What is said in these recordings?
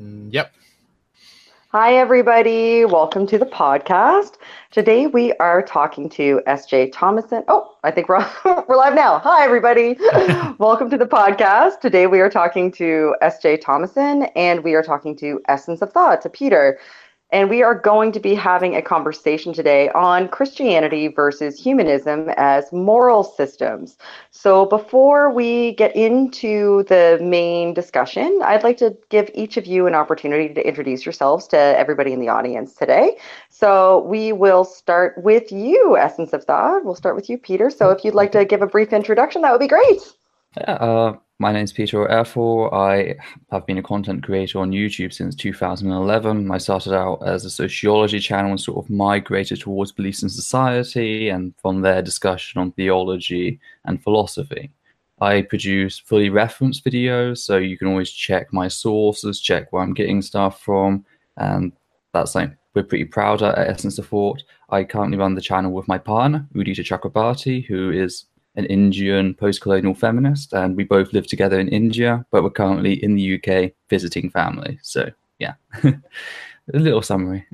Yep. Hi, everybody. Welcome to the podcast. Today we are talking to SJ Thomason. Oh, I think we're, we're live now. Hi, everybody. Welcome to the podcast. Today we are talking to SJ Thomason and we are talking to Essence of Thought, to Peter. And we are going to be having a conversation today on Christianity versus humanism as moral systems. So, before we get into the main discussion, I'd like to give each of you an opportunity to introduce yourselves to everybody in the audience today. So, we will start with you, Essence of Thought. We'll start with you, Peter. So, if you'd like to give a brief introduction, that would be great. Yeah, my name's Peter Ethel. I have been a content creator on YouTube since 2011. I started out as a sociology channel and sort of migrated towards beliefs in society, and from there, discussion on theology and philosophy. I produce fully referenced videos, so you can always check my sources, check where I'm getting stuff from, and that's like we're pretty proud at Essence of Thought. I currently run the channel with my partner, Udita Chakrabarti, who is an Indian post-colonial feminist, and we both live together in India, but we're currently in the UK visiting family. So yeah, a little summary.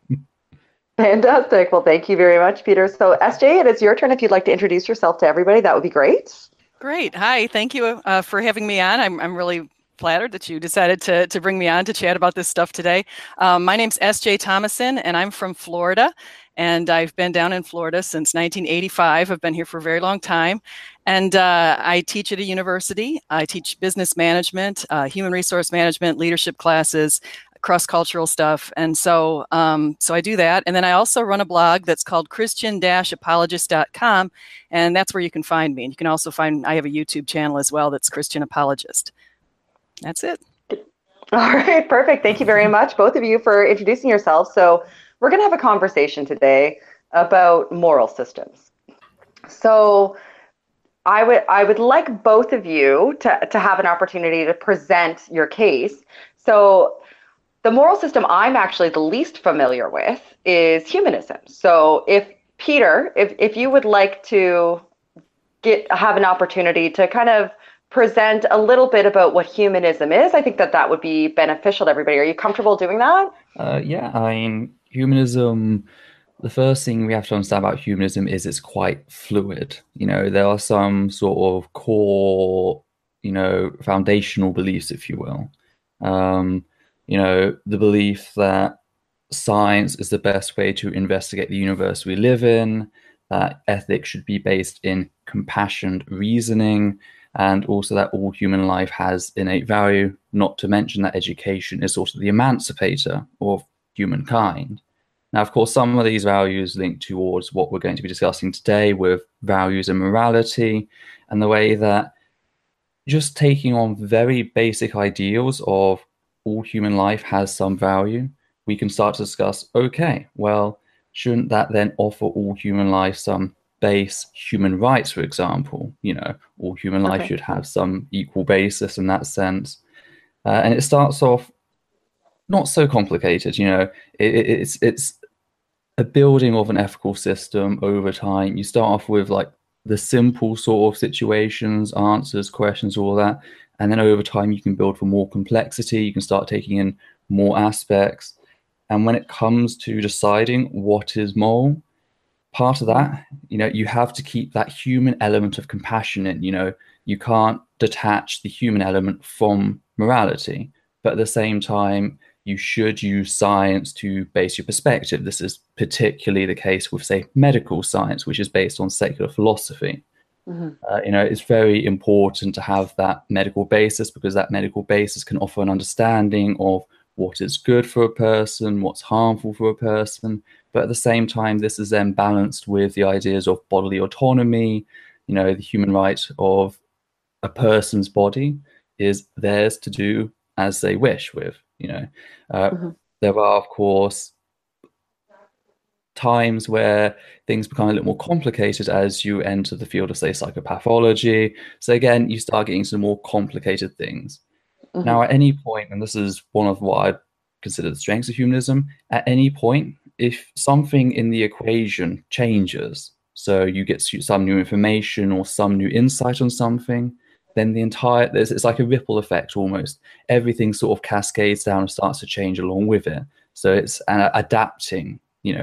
Fantastic. Well, thank you very much, Peter. So, SJ, it is your turn. If you'd like to introduce yourself to everybody, that would be great. Great. Hi. Thank you for having me on. I'm really flattered that you decided to bring me on to chat about this stuff today. My name's S.J. Thomason, and I'm from Florida. And I've been down in Florida since 1985. I've been here for a very long time. And I teach at a university. I teach business management, human resource management, leadership classes, cross-cultural stuff. And so I do that. And then I also run a blog that's called Christian-apologist.com. And that's where you can find me. And you can also I have a YouTube channel as well that's Christian Apologist. That's it. All right, perfect. Thank you very much, both of you, for introducing yourselves. So we're going to have a conversation today about moral systems. So I would like both of you to have an opportunity to present your case. So the moral system I'm actually the least familiar with is humanism. So if Peter, if you would like to have an opportunity to kind of present a little bit about what humanism is, I think that would be beneficial to everybody. Are you comfortable doing that? Yeah, I mean, humanism, the first thing we have to understand about humanism is it's quite fluid. There are some sort of core, foundational beliefs, if you will. The belief that science is the best way to investigate the universe we live in, that ethics should be based in compassionate reasoning, and also that all human life has innate value, not to mention that education is also the emancipator of humankind. Now, of course, some of these values link towards what we're going to be discussing today with values and morality, and the way that just taking on very basic ideals of all human life has some value, we can start to discuss, okay, well, shouldn't that then offer all human life some base human rights, for example? All human life should have some equal basis in that sense. And it starts off not so complicated. It's a building of an ethical system over time. You start off with like the simple sort of situations, answers, questions, all that. And then over time, you can build for more complexity. You can start taking in more aspects. And when it comes to deciding what is moral, part of that, you have to keep that human element of compassion in. You can't detach the human element from morality, but at the same time, you should use science to base your perspective. This is particularly the case with, say, medical science, which is based on secular philosophy. It's very important to have that medical basis, because that medical basis can offer an understanding of what is good for a person, what's harmful for a person. But at the same time, this is then balanced with the ideas of bodily autonomy. The human right of a person's body is theirs to do as they wish with. There are, of course, times where things become a little more complicated as you enter the field of, say, psychopathology. So again, you start getting some more complicated things. Now, at any point, and this is one of what I consider the strengths of humanism, at any point, if something in the equation changes, so you get some new information or some new insight on something, then it's like a ripple effect almost. Everything sort of cascades down and starts to change along with it. So it's adapting,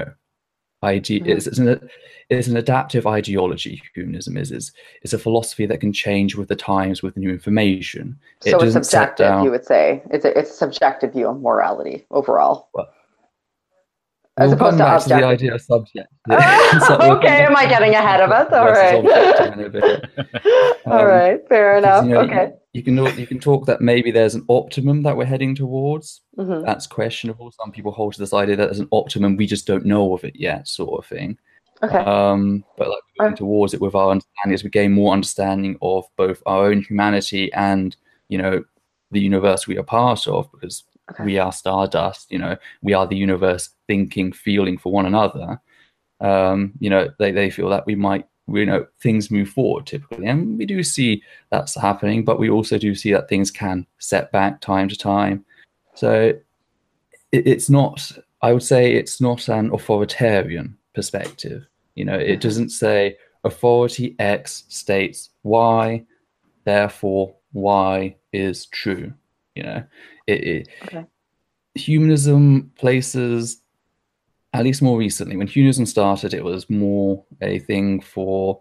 it's an adaptive ideology. Humanism is it's a philosophy that can change with the times, with new information. So it's subjective, you would say. It's a subjective view of morality overall. Well, as opposed to objective. The idea of subject. Okay, am I getting ahead of us? All right. All right, fair enough. Okay. You can talk that maybe there's an optimum that we're heading towards. Mm-hmm. That's questionable. Some people hold to this idea that there's an optimum, we just don't know of it yet, sort of thing. Okay. But like moving towards it with our understanding, as we gain more understanding of both our own humanity and the universe we are part of, because we are stardust. We are the universe, thinking, feeling for one another. They feel that we might. Things move forward typically, and we do see that's happening, but we also do see that things can set back time to time. So it's not, I would say it's not an authoritarian perspective. It doesn't say authority X states Y, therefore Y is true. Humanism places, at least more recently, when humanism started, it was more a thing for,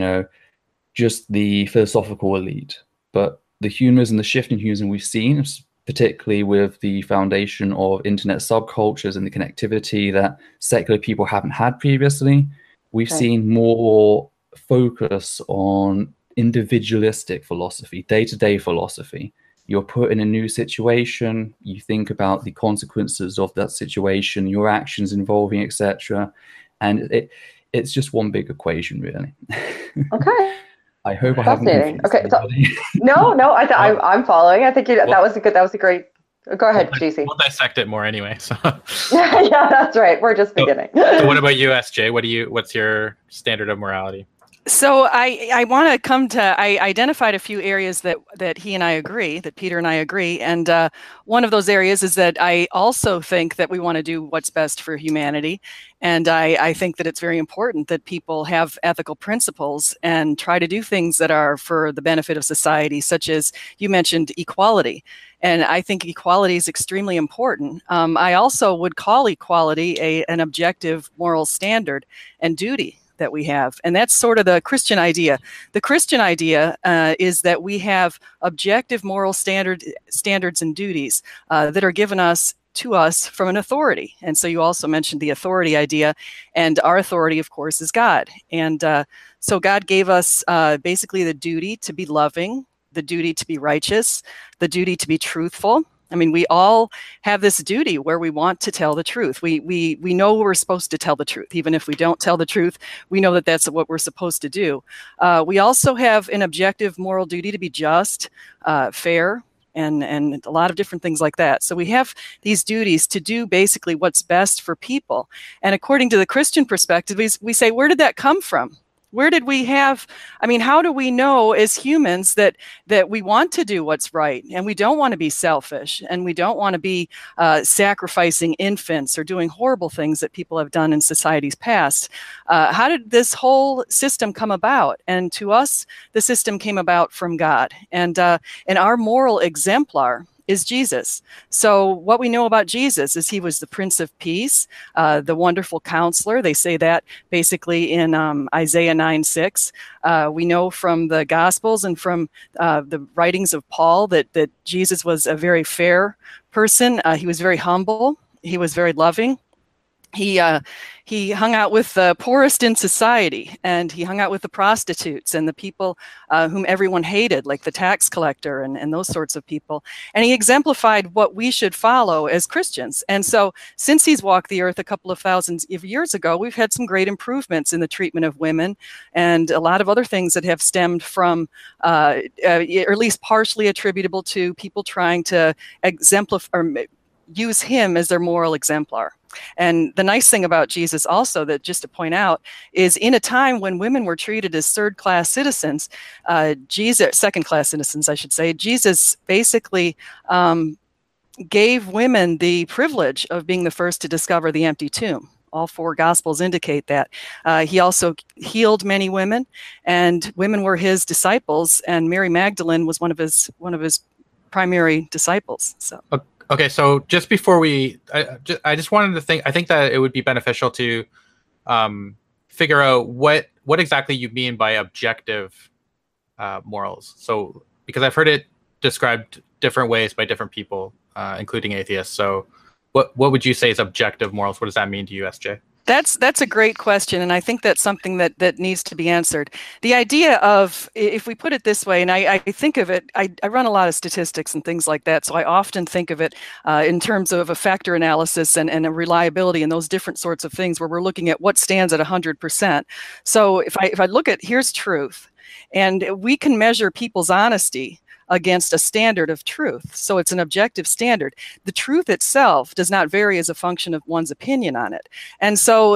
just the philosophical elite. But the shift in humanism we've seen, particularly with the foundation of internet subcultures and the connectivity that secular people haven't had previously, we've seen more focus on individualistic philosophy, day-to-day philosophy. You're put in a new situation, you think about the consequences of that situation, your actions involving, etc. And it's just one big equation, really. Okay. I hope I haven't confused anybody. No, I'm following. I think that was a great. Go ahead, GC. We'll dissect it more anyway. So. Yeah, that's right. We're just beginning. So what about you, SJ? What's your standard of morality? So I want to come to, I identified a few areas that he and I agree, that Peter and I agree. And one of those areas is that I also think that we want to do what's best for humanity. And I think that it's very important that people have ethical principles and try to do things that are for the benefit of society, such as you mentioned equality. And I think equality is extremely important. I also would call equality an objective moral standard and duty that we have. And that's sort of the Christian idea. The Christian idea is that we have objective moral standards and duties that are given to us from an authority. And so you also mentioned the authority idea, and our authority, of course, is God. And so God gave us basically the duty to be loving, the duty to be righteous, the duty to be truthful. I mean, we all have this duty where we want to tell the truth. We know we're supposed to tell the truth. Even if we don't tell the truth, we know that that's what we're supposed to do. We also have an objective moral duty to be just, fair, and a lot of different things like that. So we have these duties to do basically what's best for people. And according to the Christian perspective, we say, where did that come from? Where did we have, how do we know as humans that we want to do what's right, and we don't want to be selfish, and we don't want to be sacrificing infants or doing horrible things that people have done in societies past? How did this whole system come about? And to us, the system came about from God. And our moral exemplar is Jesus. So what we know about Jesus is he was the Prince of Peace, the wonderful counselor. They say that basically in Isaiah 9:6. We know from the Gospels and from the writings of Paul that Jesus was a very fair person. He was very humble. He was very loving. He hung out with the poorest in society, and he hung out with the prostitutes and the people whom everyone hated, like the tax collector and those sorts of people. And he exemplified what we should follow as Christians. And so since he's walked the earth a couple of thousands of years ago, we've had some great improvements in the treatment of women and a lot of other things that have stemmed from, or at least partially attributable to people trying to exemplify or use him as their moral exemplar. And the nice thing about Jesus also, that just to point out, is in a time when women were treated as third-class citizens, second-class citizens, I should say, Jesus basically gave women the privilege of being the first to discover the empty tomb. All four Gospels indicate that. He also healed many women, and women were his disciples, and Mary Magdalene was one of his primary disciples. So. Okay, so just before I just wanted to think. I think that it would be beneficial to figure out what exactly you mean by objective morals. So, because I've heard it described different ways by different people, including atheists. So, what would you say is objective morals? What does that mean to you, SJ? That's a great question, and I think that's something that needs to be answered. The idea of, if we put it this way, and I think of it, I run a lot of statistics and things like that, so I often think of it in terms of a factor analysis and a reliability and those different sorts of things where we're looking at what stands at 100%. So if I look at, here's truth, and we can measure people's honesty against a standard of truth. So it's an objective standard. The truth itself does not vary as a function of one's opinion on it. And so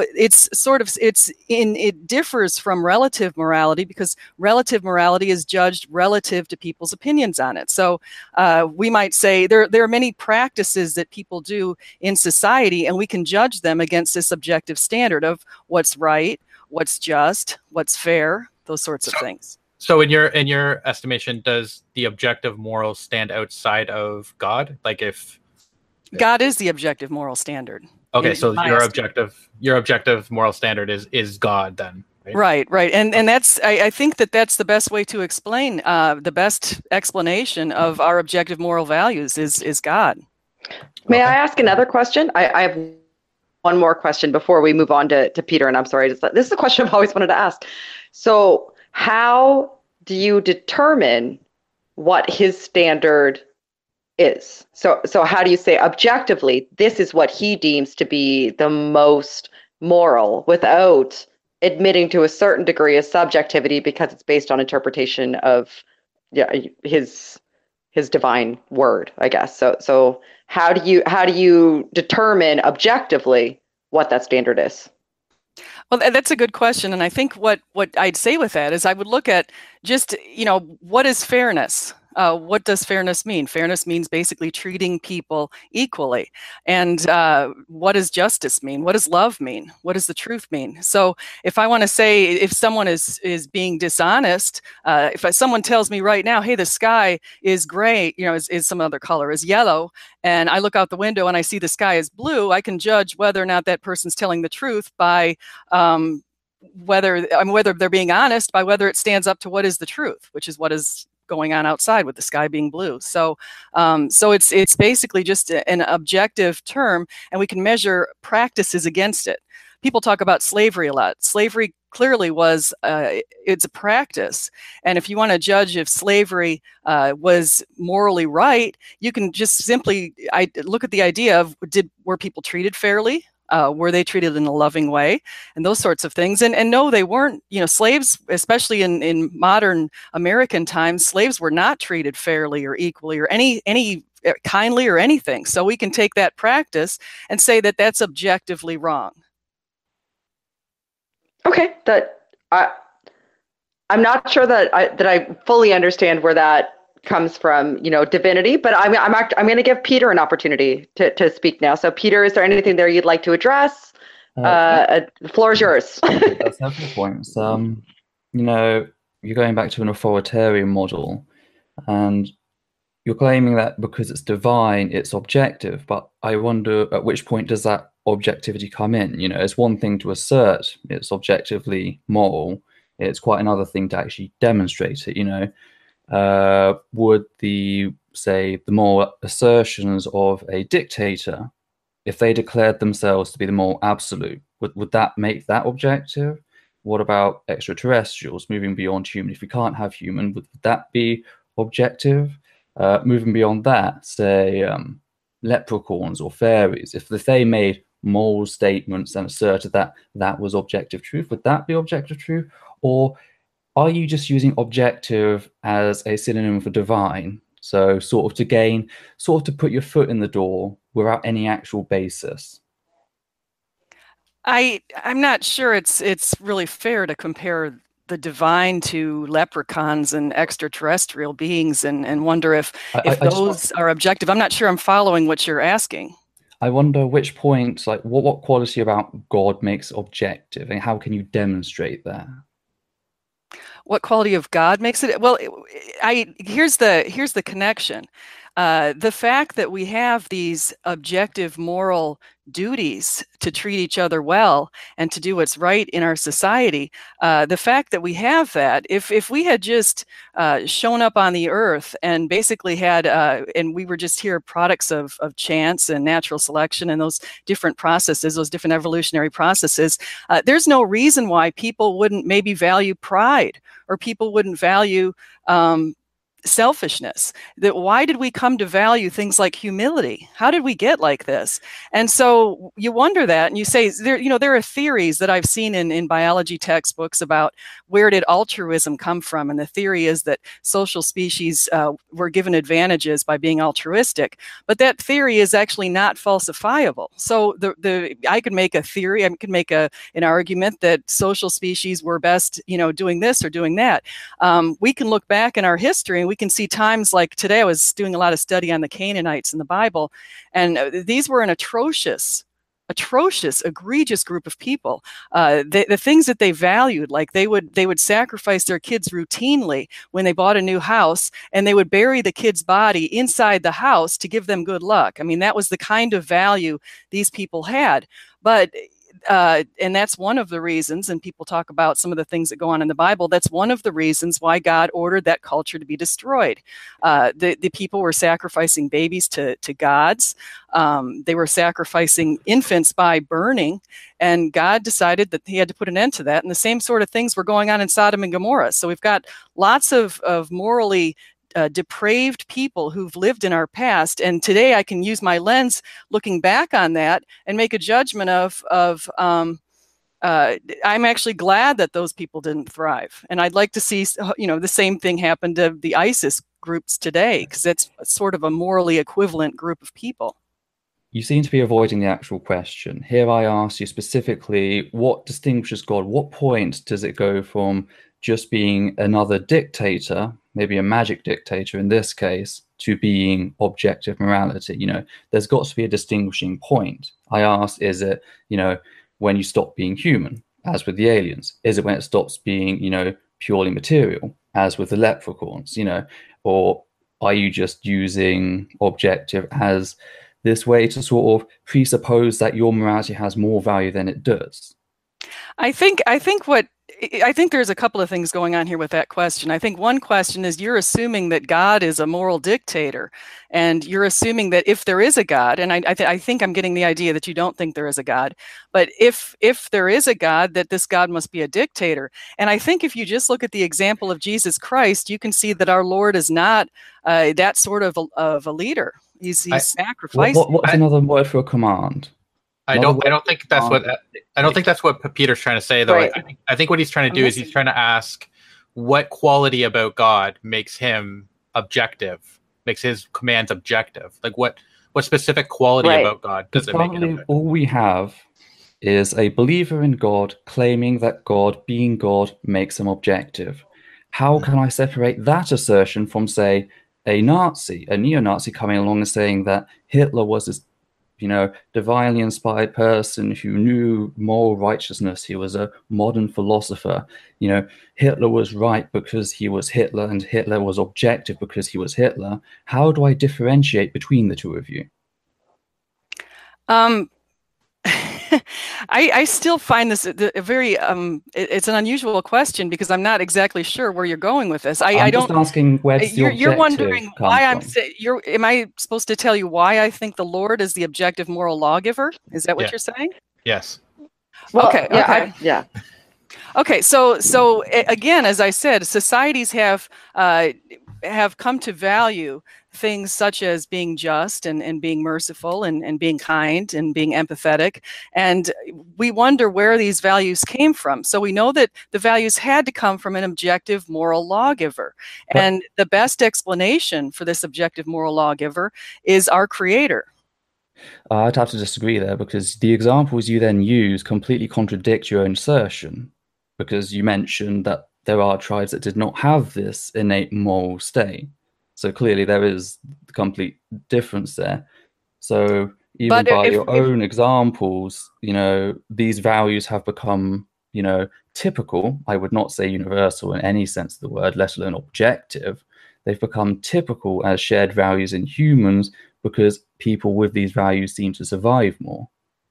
it differs from relative morality because relative morality is judged relative to people's opinions on it. So we might say there are many practices that people do in society, and we can judge them against this objective standard of what's right, what's just, what's fair, those sorts of things. So in your estimation, does the objective morals stand outside of God? Like if God is the objective moral standard. Okay, so your objective moral standard is God then. Right. And that's I think that's the best way to explain the best explanation of our objective moral values is God. May I ask another question? I have one more question before we move on to Peter, and I'm sorry. This is a question I've always wanted to ask. So how do you determine what his standard is? So how do you say objectively, this is what he deems to be the most moral without admitting to a certain degree of subjectivity because it's based on interpretation of his divine word, I guess. So how do you determine objectively what that standard is? Well, that's a good question. And I think what I'd say with that is I would look at just, what is fairness? What does fairness mean? Fairness means basically treating people equally. And what does justice mean? What does love mean? What does the truth mean? So if I want to say, if someone is being dishonest, if someone tells me right now, hey, the sky is gray, is some other color, is yellow, and I look out the window and I see the sky is blue, I can judge whether or not that person's telling the truth by whether they're being honest, by whether it stands up to what is the truth, which is what is going on outside with the sky being blue. So it's basically just an objective term, and we can measure practices against it. People talk about slavery a lot. Slavery clearly was it's a practice, and if you want to judge if slavery was morally right, you can just simply look at the idea of were people treated fairly? Were they treated in a loving way, and those sorts of things? And no, they weren't. Slaves, especially in modern American times, slaves were not treated fairly or equally or any kindly or anything. So we can take that practice and say that that's objectively wrong. Okay, I'm not sure that I fully understand where that comes from, divinity, but I'm going to give Peter an opportunity to speak now. So Peter, is there anything there you'd like to address? The floor is yours. That's several points. You're going back to an authoritarian model, and you're claiming that because it's divine, it's objective, but I wonder at which point does that objectivity come in? It's one thing to assert it's objectively moral. It's quite another thing to actually demonstrate it, would the moral assertions of a dictator, if they declared themselves to be the moral absolute, would that make that objective? What about extraterrestrials moving beyond human? If we can't have human, would that be objective? Moving beyond that, say leprechauns or fairies, if they made moral statements and asserted that was objective truth, would that be objective truth? Or are you just using objective as a synonym for divine? So sort of to put your foot in the door without any actual basis. I'm not sure it's really fair to compare the divine to leprechauns and extraterrestrial beings and wonder if those are objective. I'm not sure I'm following what you're asking. I wonder which point, like what quality about God makes objective, and how can you demonstrate that? What quality of God makes it? Well, here's the connection. The fact that we have these objective moral duties to treat each other well and to do what's right in our society, the fact that we have that, if we had just shown up on the earth and basically had, and we were just here products of chance and natural selection and those different processes, those different evolutionary processes, there's no reason why people wouldn't maybe value pride, or people wouldn't value selfishness. That why did we come to value things like humility? How did we get like this? And so you wonder that, and you say, there are theories that I've seen in biology textbooks about where did altruism come from, and the theory is that social species were given advantages by being altruistic, but that theory is actually not falsifiable. So I could make a theory, I could make an argument that social species were best, doing this or doing that. We can look back in our history and we can see times like today. I was doing a lot of study on the Canaanites in the Bible, and these were an atrocious, egregious group of people. The things that they valued, like they would sacrifice their kids routinely when they bought a new house, and they would bury the kid's body inside the house to give them good luck. I mean, that was the kind of value these people had. But and that's one of the reasons, and people talk about some of the things that go on in the Bible, that's one of the reasons why God ordered that culture to be destroyed. The people were sacrificing babies to gods. They were sacrificing infants by burning, and God decided that he had to put an end to that. And the same sort of things were going on in Sodom and Gomorrah. So we've got lots of morally depraved people who've lived in our past, and today I can use my lens looking back on that and make a judgment of I'm actually glad that those people didn't thrive, and I'd like to see the same thing happen to the ISIS groups today, because that's sort of a morally equivalent group of people. You seem to be avoiding the actual question. Here I ask you specifically, what distinguishes God? What point does it go from just being another dictator, maybe a magic dictator in this case, to being objective morality? There's got to be a distinguishing point. I asked, is it, when you stop being human, as with the aliens? Is it when it stops being, purely material, as with the leprechauns, or are you just using objective as this way to sort of presuppose that your morality has more value than it does? I think there's a couple of things going on here with that question. I think one question is you're assuming that God is a moral dictator, and you're assuming that if there is a God, and I think I'm getting the idea that you don't think there is a God, but if there is a God, that this God must be a dictator. And I think if you just look at the example of Jesus Christ, you can see that our Lord is not that sort of a leader. He's sacrificed. What's another word for a command? I don't think that's what Peter's trying to say, though. Right. I think what he's trying to do is he's trying to ask what quality about God makes him objective, makes his commands objective. Like what specific quality about God does it make it objective? All we have is a believer in God claiming that God, being God, makes him objective. How can I separate that assertion from, say, a neo-Nazi coming along and saying that Hitler was this divinely inspired person who knew moral righteousness? He was a modern philosopher. Hitler was right because he was Hitler, and Hitler was objective because he was Hitler. How do I differentiate between the two of you? I still find this a very it's an unusual question, because I'm not exactly sure where you're going with this. I'm just asking where does the you're wondering why am am I supposed to tell you why I think the Lord is the objective moral lawgiver? Is that what you're saying? Yes. Well, okay. Yeah. Okay, so again, as I said, societies have come to value things such as being just and being merciful and being kind and being empathetic. And we wonder where these values came from. So we know that the values had to come from an objective moral lawgiver. And the best explanation for this objective moral lawgiver is our Creator. I'd have to disagree there, because the examples you then use completely contradict your own assertion, because you mentioned that there are tribes that did not have this innate moral state. So clearly there is a complete difference there. So even by your own examples, these values have become, typical. I would not say universal in any sense of the word, let alone objective. They've become typical as shared values in humans because people with these values seem to survive more.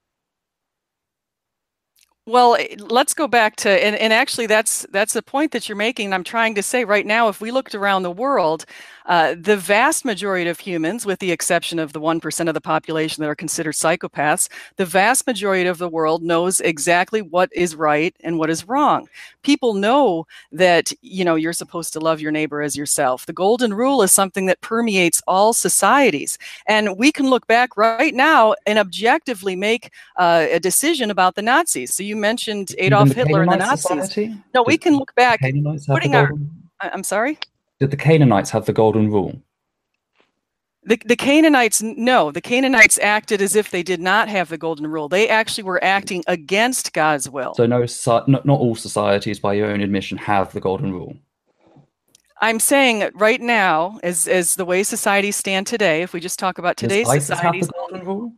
Well, let's go back to, and actually that's the point that you're making. I'm trying to say right now, if we looked around the world, the vast majority of humans, with the exception of the 1% of the population that are considered psychopaths, the vast majority of the world knows exactly what is right and what is wrong. People know that, you're supposed to love your neighbor as yourself. The golden rule is something that permeates all societies. And we can look back right now and objectively make a decision about the Nazis. So you mentioned Adolf Hitler and the Nazis. Society? No, we can look back. I'm sorry? Did the Canaanites have the golden rule? The Canaanites, no. The Canaanites acted as if they did not have the golden rule. They actually were acting against God's will. So not all societies, by your own admission, have the golden rule. I'm saying right now, as the way societies stand today, if we just talk about today's societies, societies, have the golden rule?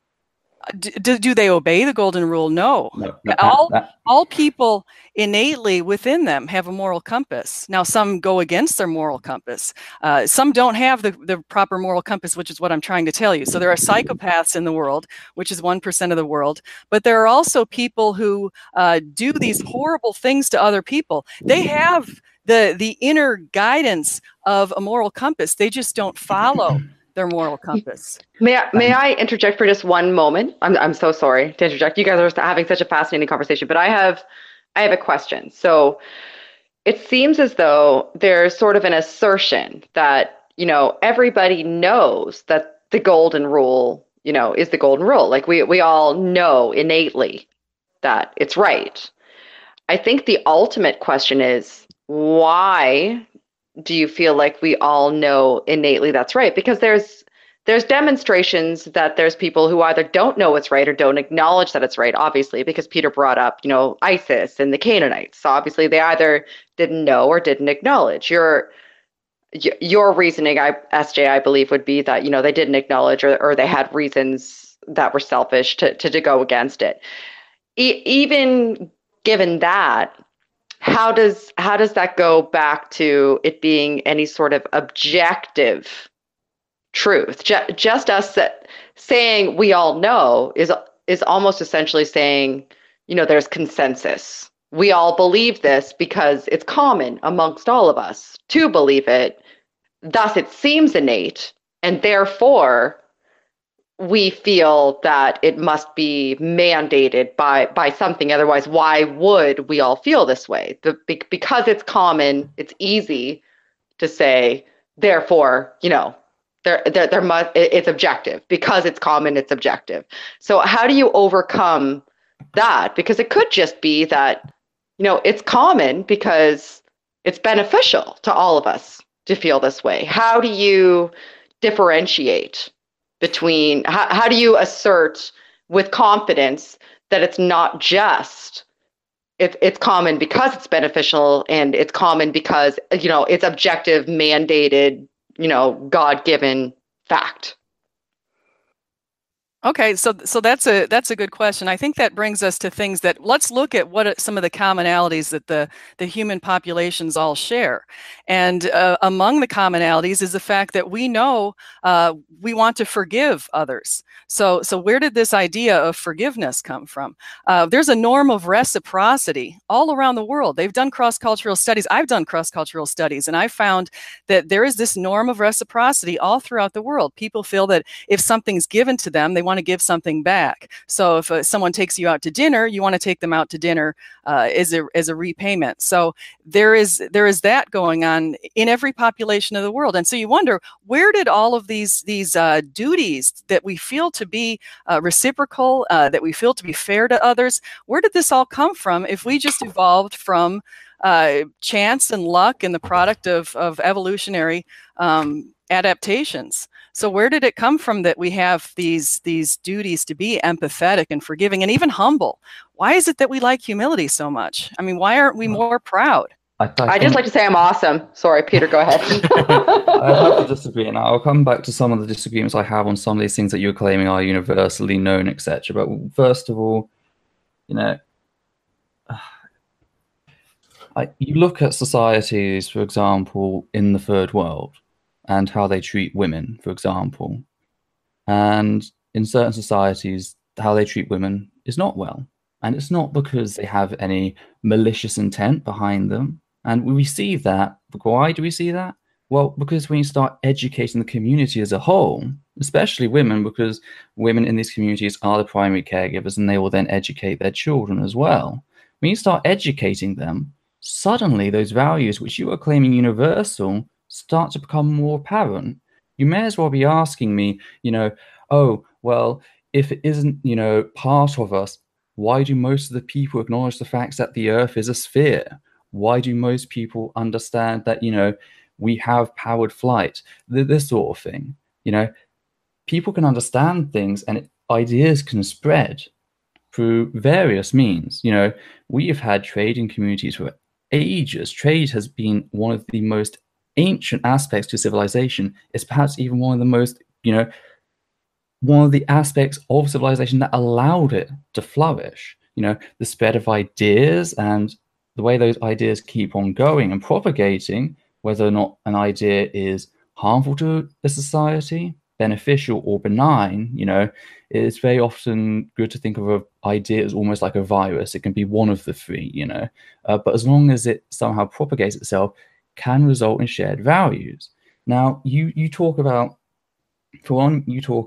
Do they obey the golden rule? No. All people innately within them have a moral compass. Now, some go against their moral compass. Some don't have the proper moral compass, which is what I'm trying to tell you. So there are psychopaths in the world, which is 1% of the world. But there are also people who do these horrible things to other people. They have the inner guidance of a moral compass. They just don't follow their moral compass. May I interject for just one moment? I'm so sorry to interject. You guys are having such a fascinating conversation, but I have a question. So it seems as though there's sort of an assertion that, everybody knows that the golden rule, is the golden rule. Like we all know innately that it's right. I think the ultimate question is, why do you feel like we all know innately that's right? Because there's demonstrations that there's people who either don't know it's right or don't acknowledge that it's right, obviously, because Peter brought up, ISIS and the Canaanites. So obviously they either didn't know or didn't acknowledge. Your reasoning, SJ, I believe, would be that, they didn't acknowledge or they had reasons that were selfish to go against it. Even given that, how does that go back to it being any sort of objective truth? Just us saying we all know is almost essentially saying, there's consensus. We all believe this because it's common amongst all of us to believe it. Thus, it seems innate, and therefore we feel that it must be mandated by something. Otherwise, why would we all feel this way? Because it's common, it's easy to say, therefore, there must, it's objective. Because it's common, it's objective. So how do you overcome that? Because it could just be that, it's common because it's beneficial to all of us to feel this way. How do you differentiate between, how do you assert with confidence that it's not just it's common because it's beneficial, and it's common because it's objective, mandated, God-given fact? Okay, so that's a good question. I think that brings us to things that, let's look at what are some of the commonalities that the human populations all share. And among the commonalities is the fact that we know we want to forgive others. So where did this idea of forgiveness come from? There's a norm of reciprocity all around the world. They've done cross-cultural studies. I've done cross-cultural studies, and I found that there is this norm of reciprocity all throughout the world. People feel that if something's given to them, they want to give something back. So if someone takes you out to dinner, you want to take them out to dinner as a repayment. So there is that going on in every population of the world. And so you wonder, where did all of these duties that we feel to be reciprocal, that we feel to be fair to others, where did this all come from if we just evolved from chance and luck and the product of evolutionary adaptations? So where did it come from that we have these duties to be empathetic and forgiving and even humble? Why is it that we like humility so much? I mean, why aren't we more proud? I just like to say I'm awesome. Sorry, Peter, go ahead. I have to disagree, and I'll come back to some of the disagreements I have on some of these things that you're claiming are universally known, etc. But first of all, you look at societies, for example, in the third world, and how they treat women, for example. And in certain societies, how they treat women is not well. And it's not because they have any malicious intent behind them. And we see that. Why do we see that? Well, because when you start educating the community as a whole, especially women, because women in these communities are the primary caregivers and they will then educate their children as well. When you start educating them, suddenly those values which you are claiming universal start to become more apparent. You may as well be asking me, oh, well, if it isn't, part of us, why do most of the people acknowledge the fact that the earth is a sphere? Why do most people understand that, we have powered flight? This sort of thing. People can understand things and ideas can spread through various means. We have had trading communities for ages. Trade has been one of the most ancient aspects to civilization. It's perhaps even one of the most, one of the aspects of civilization that allowed it to flourish. The spread of ideas and the way those ideas keep on going and propagating, whether or not an idea is harmful to a society, beneficial or benign, it's very often good to think of an idea as almost like a virus. It can be one of the three, but as long as it somehow propagates itself, can result in shared values. Now, you talk about, for one,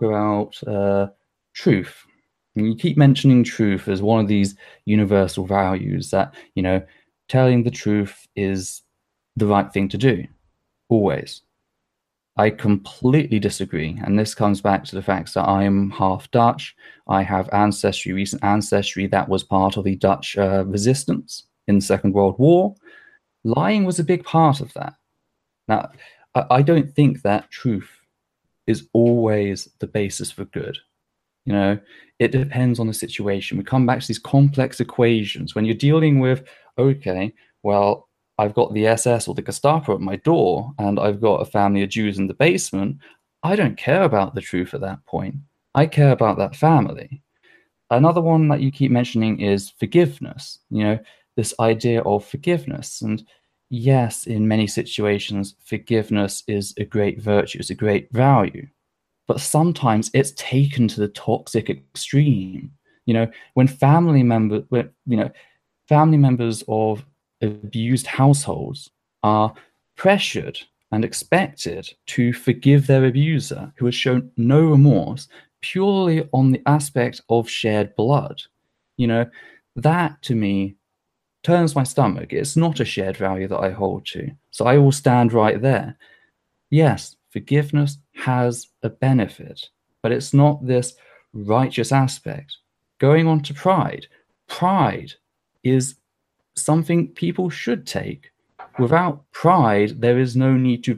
truth. And you keep mentioning truth as one of these universal values that, telling the truth is the right thing to do, always. I completely disagree. And this comes back to the fact that I am half Dutch. I have recent ancestry that was part of the Dutch resistance in the Second World War. Lying was a big part of that. Now, I don't think that truth is always the basis for good. It depends on the situation. We come back to these complex equations. When you're dealing with, okay, well, I've got the SS or the Gestapo at my door, and I've got a family of Jews in the basement, I don't care about the truth at that point. I care about that family. Another one that you keep mentioning is forgiveness. This idea of forgiveness. And yes, in many situations, forgiveness is a great virtue, it's a great value. But sometimes it's taken to the toxic extreme. When family members of abused households are pressured and expected to forgive their abuser who has shown no remorse purely on the aspect of shared blood, that to me turns my stomach. It's not a shared value that I hold to. So I will stand right there. Yes, forgiveness has a benefit, but it's not this righteous aspect. Going on to pride. Pride is something people should take. Without pride, there's no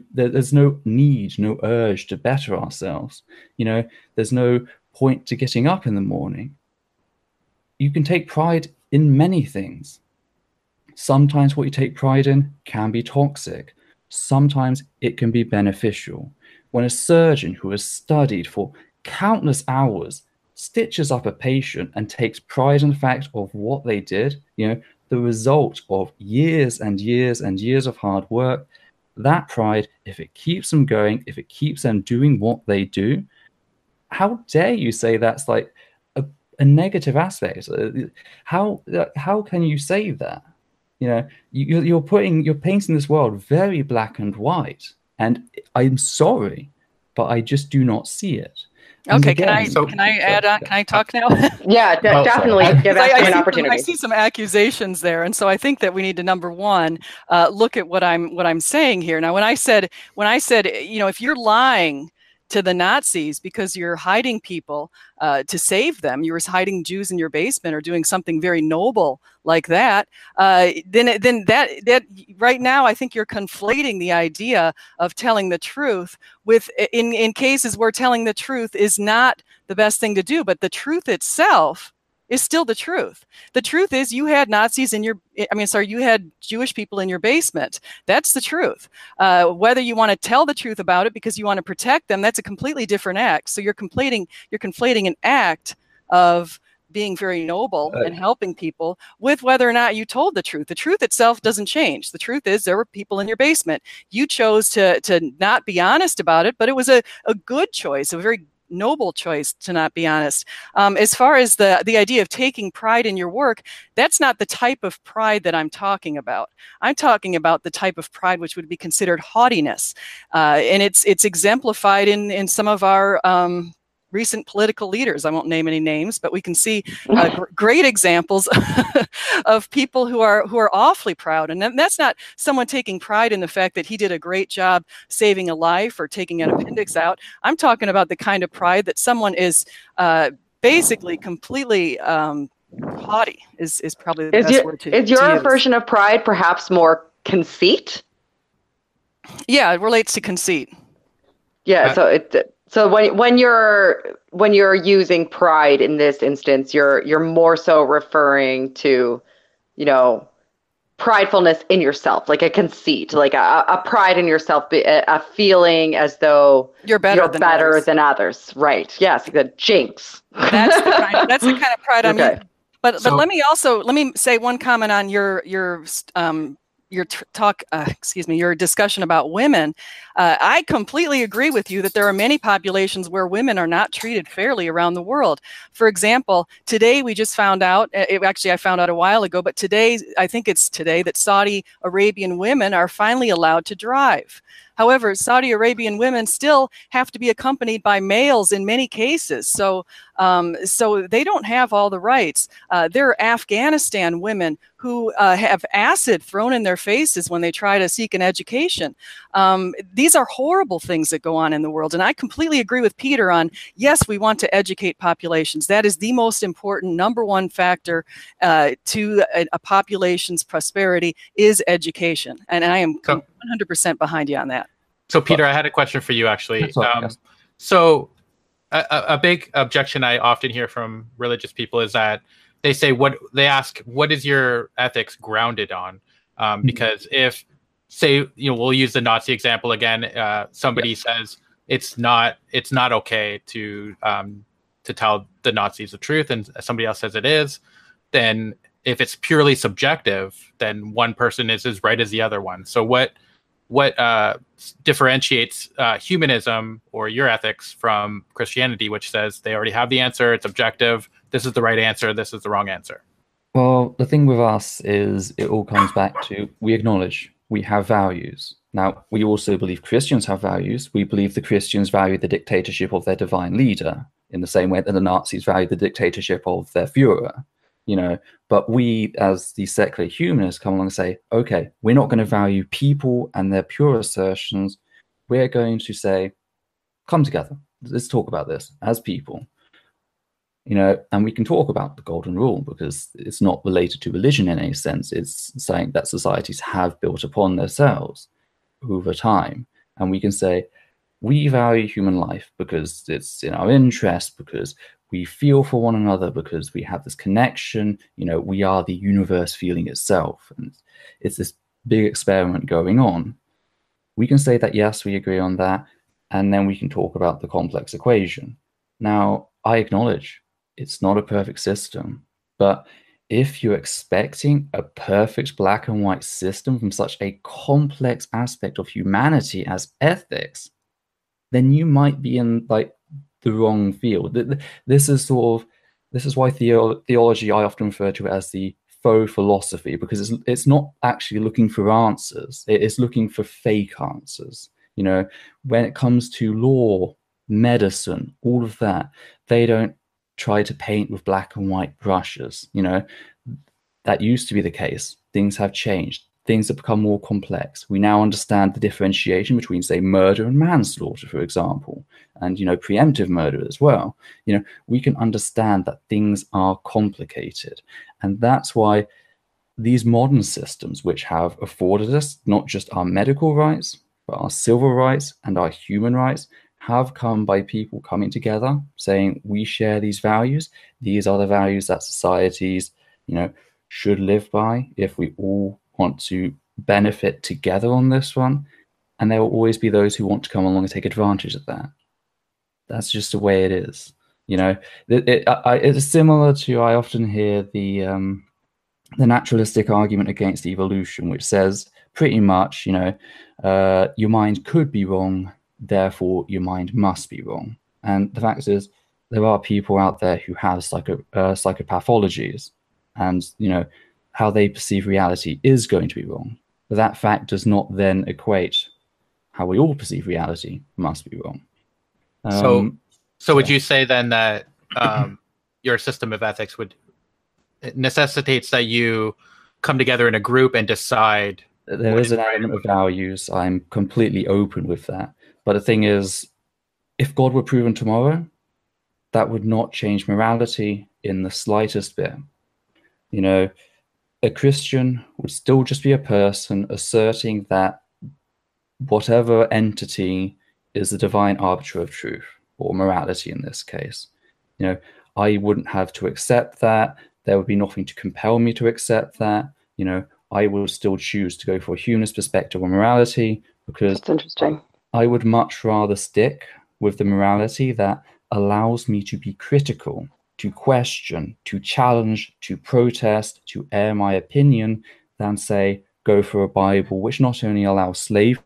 urge to better ourselves. There's no point to getting up in the morning. You can take pride in many things. Sometimes what you take pride in can be toxic. Sometimes it can be beneficial. When a surgeon who has studied for countless hours stitches up a patient and takes pride in the fact of what they did, the result of years and years and years of hard work, that pride, if it keeps them going, if it keeps them doing what they do, how dare you say that's like a negative aspect? How can you say that? You're painting this world very black and white, and I'm sorry, but I just do not see it. Okay, can I add on? Can I talk now? Yeah, definitely. Give Ashley an opportunity. I see some accusations there, and so I think that we need to, number one, look at what I'm saying here. Now, when I said, if you're lying to the Nazis because you're hiding people to save them, you were hiding Jews in your basement or doing something very noble like that, then that right now I think you're conflating the idea of telling the truth with in cases where telling the truth is not the best thing to do, but the truth itself is still the truth. The truth is you had Nazis in you had Jewish people in your basement. That's the truth. Whether you want to tell the truth about it because you want to protect them, that's a completely different act. So you're conflating an act of being very noble and helping people with whether or not you told the truth. The truth itself doesn't change. The truth is there were people in your basement. You chose to not be honest about it, but it was a good choice, a very noble choice to not be honest. As far as the idea of taking pride in your work, that's not the type of pride that I'm talking about. I'm talking about the type of pride which would be considered haughtiness. And it's exemplified in some of our recent political leaders. I won't name any names, but we can see great examples of people who are awfully proud. And that's not someone taking pride in the fact that he did a great job saving a life or taking an appendix out. I'm talking about the kind of pride that someone is basically completely haughty is probably the best word to use. Is your version of pride perhaps more conceit? Yeah, it relates to conceit. Yeah, So when you're using pride in this instance, you're more so referring to, pridefulness in yourself, like a conceit, like a pride in yourself, a feeling as though you're better than others. Right? Yes, the jinx. That's the kind of pride I'm using. But let me say one comment on your discussion about women. I completely agree with you that there are many populations where women are not treated fairly around the world. For example, today we just found out, I found out a while ago, but I think it's today, that Saudi Arabian women are finally allowed to drive. However, Saudi Arabian women still have to be accompanied by males in many cases. So they don't have all the rights. There are Afghanistan women who have acid thrown in their faces when they try to seek an education. These are horrible things that go on in the world. And I completely agree with Peter on, yes, we want to educate populations. That is the most important number one factor to a population's prosperity is education. And I am 100% behind you on that. So, Peter, I had a question for you, actually. Yes. So a big objection I often hear from religious people is that they ask, what is your ethics grounded on? Because if, say, we'll use the Nazi example again, somebody says it's not okay to tell the Nazis the truth, and somebody else says it is, then if it's purely subjective, then one person is as right as the other one. So what differentiates humanism or your ethics from Christianity, which says they already have the answer, it's objective, this is the right answer, this is the wrong answer? Well, the thing with us is it all comes back to, we acknowledge we have values. Now, we also believe Christians have values. We believe the Christians value the dictatorship of their divine leader in the same way that the Nazis value the dictatorship of their Führer. But we, as the secular humanists, come along and say, okay, we're not going to value people and their pure assertions. We're going to say, come together. Let's talk about this as people. And we can talk about the golden rule because it's not related to religion in any sense. It's something that societies have built upon themselves over time. And we can say, we value human life because it's in our interest, because we feel for one another, because we have this connection. We are the universe feeling itself. And it's this big experiment going on. We can say that, yes, we agree on that. And then we can talk about the complex equation. Now, I acknowledge it's not a perfect system. But if you're expecting a perfect black and white system from such a complex aspect of humanity as ethics, then you might be in the wrong field. This is why theology I often refer to as the faux philosophy, because it's not actually looking for answers. It's looking for fake answers. When it comes to law, medicine, all of that, they don't try to paint with black and white brushes. That used to be the case. Things have changed. Things have become more complex. We now understand the differentiation between, say, murder and manslaughter, for example, and, preemptive murder as well. We can understand that things are complicated. And that's why these modern systems, which have afforded us not just our medical rights, but our civil rights and our human rights, have come by people coming together, saying we share these values. These are the values that societies, should live by if we all want to benefit together on this one. And there will always be those who want to come along and take advantage of that. That's just the way it is. It's similar to, I often hear the naturalistic argument against evolution, which says pretty much, your mind could be wrong, therefore your mind must be wrong. And the fact is, there are people out there who have psychopathologies, and how they perceive reality is going to be wrong. But that fact does not then equate how we all perceive reality must be wrong. So would you say then that your system of ethics it necessitates that you come together in a group and decide? There is an element of values. I'm completely open with that. But the thing is, if God were proven tomorrow, that would not change morality in the slightest bit. A Christian would still just be a person asserting that whatever entity is the divine arbiter of truth, or morality in this case. I wouldn't have to accept that. There would be nothing to compel me to accept that. I will still choose to go for a humanist perspective on morality, because that's interesting. I would much rather stick with the morality that allows me to be critical, to question, to challenge, to protest, to air my opinion, than say, go for a Bible which not only allows slavery,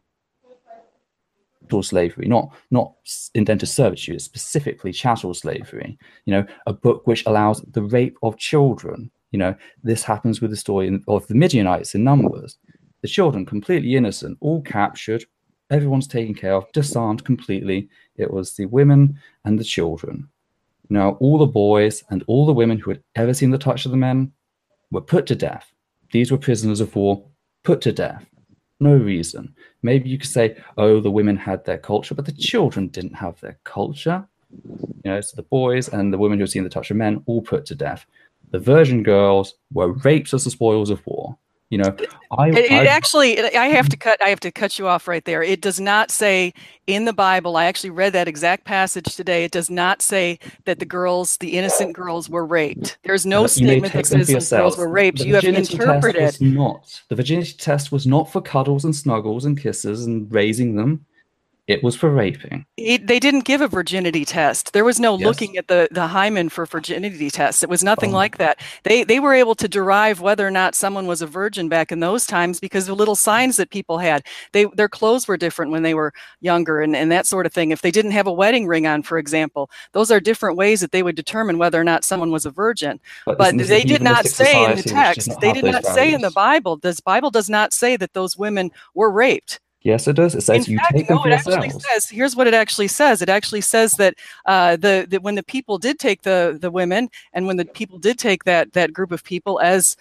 not indentured servitude, specifically chattel slavery, a book which allows the rape of children. This happens with the story of the Midianites in Numbers. The children, completely innocent, all captured, everyone's taken care of, disarmed completely. It was the women and the children. All the boys and all the women who had ever seen the touch of the men were put to death. These were prisoners of war, put to death. No reason. Maybe you could say, oh, the women had their culture, but the children didn't have their culture. So the boys and the women who had seen the touch of men, all put to death. The virgin girls were raped as the spoils of war. I have to cut you off right there. It does not say in the Bible, I actually read that exact passage today. It does not say that the innocent girls were raped. There's no statement that says those girls were raped. You have interpreted. The virginity test was not for cuddles and snuggles and kisses and raising them. It was for raping. They didn't give a virginity test. There was no looking at the hymen for virginity tests. It was nothing like that. They were able to derive whether or not someone was a virgin back in those times because of little signs that people had. Their clothes were different when they were younger and that sort of thing. If they didn't have a wedding ring on, for example, those are different ways that they would determine whether or not someone was a virgin. But they did not say in the text, they did not say in the Bible, this Bible does not say that those women were raped. Yes, it does. It says take them for yourselves. Here's what it actually says. It actually says that when the people did take the women, and when the people did take that group of people as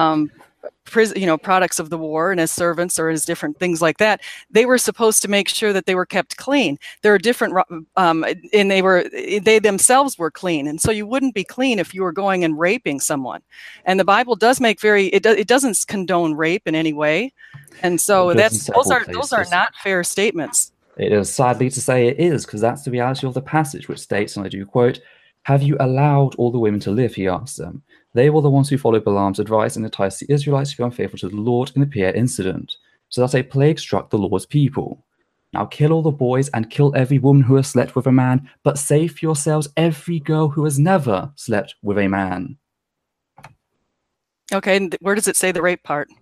products of the war and as servants or as different things like that, they were supposed to make sure that they were kept clean. There are different, and they themselves were clean, and so you wouldn't be clean if you were going and raping someone. And the Bible does make it doesn't condone rape in any way, and so those are not fair statements. It is sadly to say it is, because that's the reality of the passage, which states, and I do quote, "Have you allowed all the women to live?" He asked them. They were the ones who followed Balaam's advice and enticed the Israelites to be unfaithful to the Lord in the Peor incident, so that a plague struck the Lord's people. Now kill all the boys and kill every woman who has slept with a man, but save for yourselves every girl who has never slept with a man. Okay, and where does it say the rape part?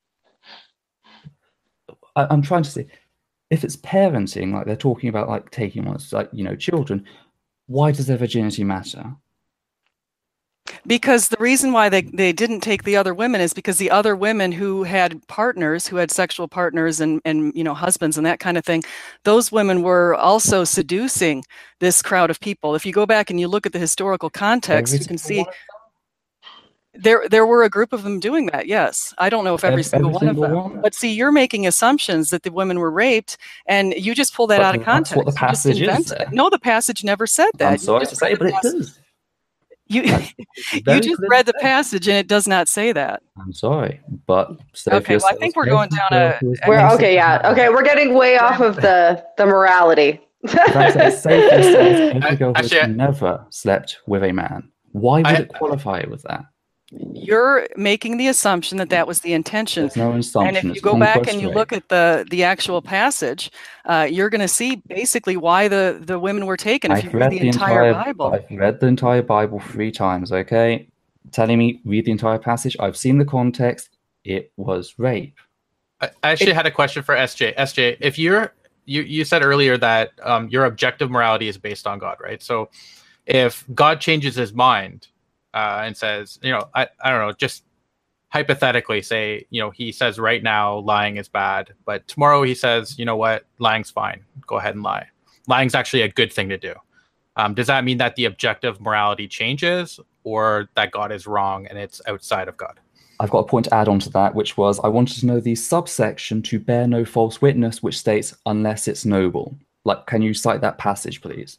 I'm trying to say, if it's parenting, like they're talking about, like taking on, children, why does their virginity matter? Because the reason why they didn't take the other women is because the other women who had partners, who had sexual partners and husbands and that kind of thing, those women were also seducing this crowd of people. If you go back and you look at the historical context, you can see there were a group of them doing that. Yes, I don't know if every single one of them, but see, you're making assumptions that the women were raped, and you just pull that out of context. That's what the passage is. No, the passage never said that. I'm sorry to say, but it does. You just read the passage and it does not say that. I'm sorry, but okay. Well, I think we're going down we're getting way off of the morality. In fact, it safely says every girl has Actually, never slept with a man. Why would it qualify with that? You're making the assumption that that was the intention. There's no assumption. And if you It's go back and you straight. look at the actual passage, you're going to see basically why the women were taken. If you read the entire Bible. I've read the entire Bible 3 times, okay? Telling me, read the entire passage. I've seen the context. It was rape. I actually had a question for SJ. SJ, if you said earlier that your objective morality is based on God, right? So if God changes his mind and says, I don't know, just hypothetically say, he says right now lying is bad, but tomorrow he says, you know what, lying's fine. Go ahead and lie. Lying's actually a good thing to do. Does that mean that the objective morality changes, or that God is wrong and it's outside of God? I've got a point to add on to that, which was I wanted to know the subsection to bear no false witness, which states unless it's noble. Like, can you cite that passage, please?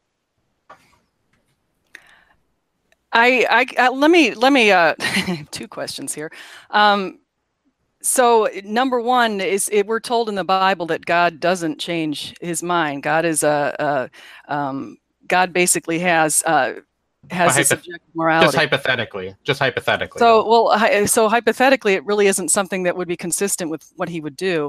Let me 2 questions here. So number one is we're told in the Bible that God doesn't change his mind. God is God basically has this objective morality. Just hypothetically. So hypothetically, it really isn't something that would be consistent with what he would do.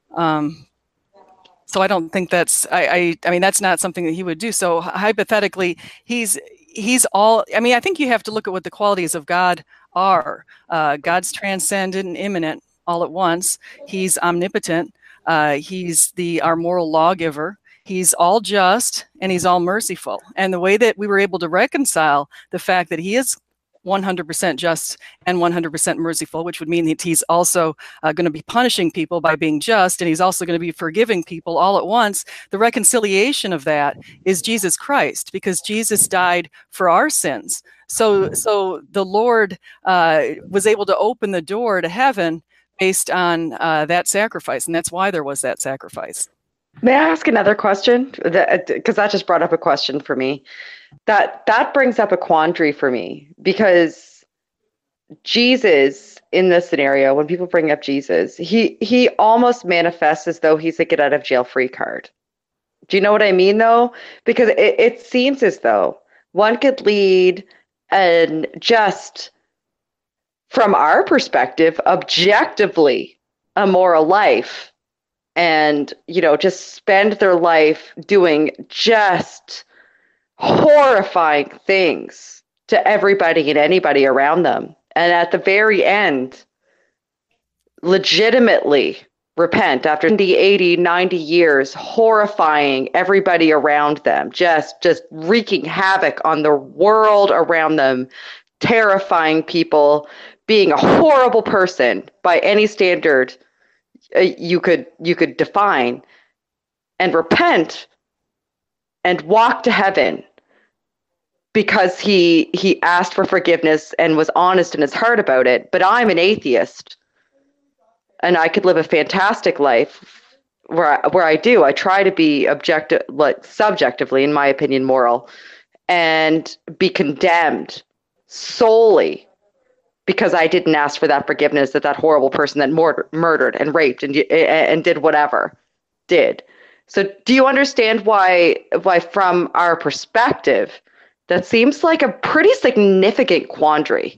So I don't think that's. I mean, that's not something that he would do. So hypothetically, he's all. I mean, I think you have to look at what the qualities of God are. God's transcendent and immanent all at once. He's omnipotent. He's our moral lawgiver. He's all just and he's all merciful. And the way that we were able to reconcile the fact that he is 100% just and 100% merciful, which would mean that he's also going to be punishing people by being just, and he's also going to be forgiving people all at once. The reconciliation of that is Jesus Christ, because Jesus died for our sins. So the Lord was able to open the door to heaven based on that sacrifice, and that's why there was that sacrifice. May I ask another question? Because that just brought up a question for me. That brings up a quandary for me, because Jesus, in this scenario, when people bring up Jesus, he almost manifests as though he's a get out of jail free card. Do you know what I mean, though? Because it seems as though one could lead and just, from our perspective, objectively immoral life, and just spend their life doing just horrifying things to everybody and anybody around them, and at the very end legitimately repent after 70, 80, 90 years, horrifying everybody around them, just wreaking havoc on the world around them, terrifying people, being a horrible person by any standard you could define, and repent and walk to heaven because he asked for forgiveness and was honest in his heart about it. But I'm an atheist, and I could live a fantastic life where I try to be objective, like subjectively, in my opinion, moral, and be condemned solely because I didn't ask for that forgiveness that horrible person that murdered and raped and did whatever did. So do you understand why from our perspective, that seems like a pretty significant quandary?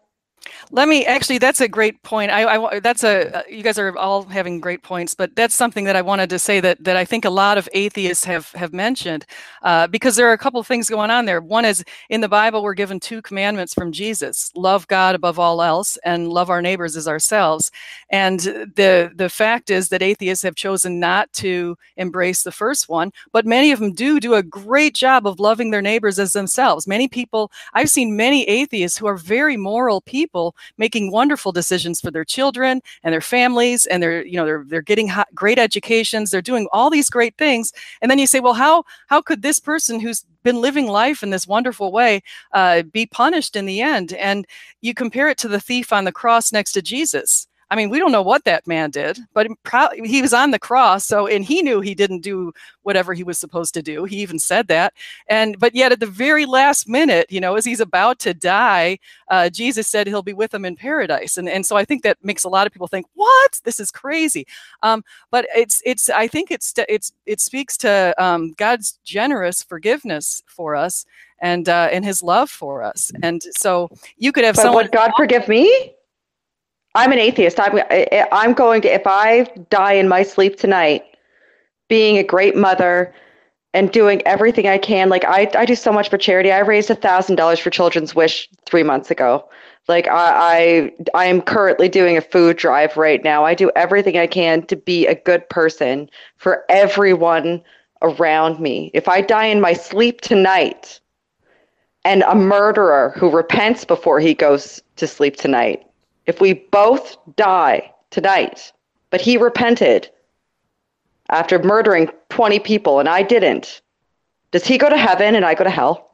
That's a great point. You guys are all having great points, but that's something that I wanted to say that I think a lot of atheists have mentioned, because there are a couple of things going on there. One is, in the Bible, we're given 2 commandments from Jesus: love God above all else and love our neighbors as ourselves. And the fact is that atheists have chosen not to embrace the first one, but many of them do a great job of loving their neighbors as themselves. I've seen many atheists who are very moral people making wonderful decisions for their children and their families, and they're getting great educations. They're doing all these great things. And then you say, well, how could this person who's been living life in this wonderful way be punished in the end? And you compare it to the thief on the cross next to Jesus. I mean, we don't know what that man did, but he was on the cross. So, and he knew he didn't do whatever he was supposed to do. He even said that. But yet at the very last minute, as he's about to die, Jesus said he'll be with him in paradise. And so I think that makes a lot of people think, what? This is crazy. But I think it speaks to God's generous forgiveness for us and his love for us. And so you could have but someone. Would God forgive me? I'm an atheist. I'm going to, if I die in my sleep tonight, being a great mother and doing everything I can. Like I do so much for charity. I raised $1,000 for Children's Wish 3 months ago. Like I am currently doing a food drive right now. I do everything I can to be a good person for everyone around me. If I die in my sleep tonight, and a murderer who repents before he goes to sleep tonight, if we both die tonight, but he repented after murdering 20 people and I didn't, does he go to heaven and I go to hell?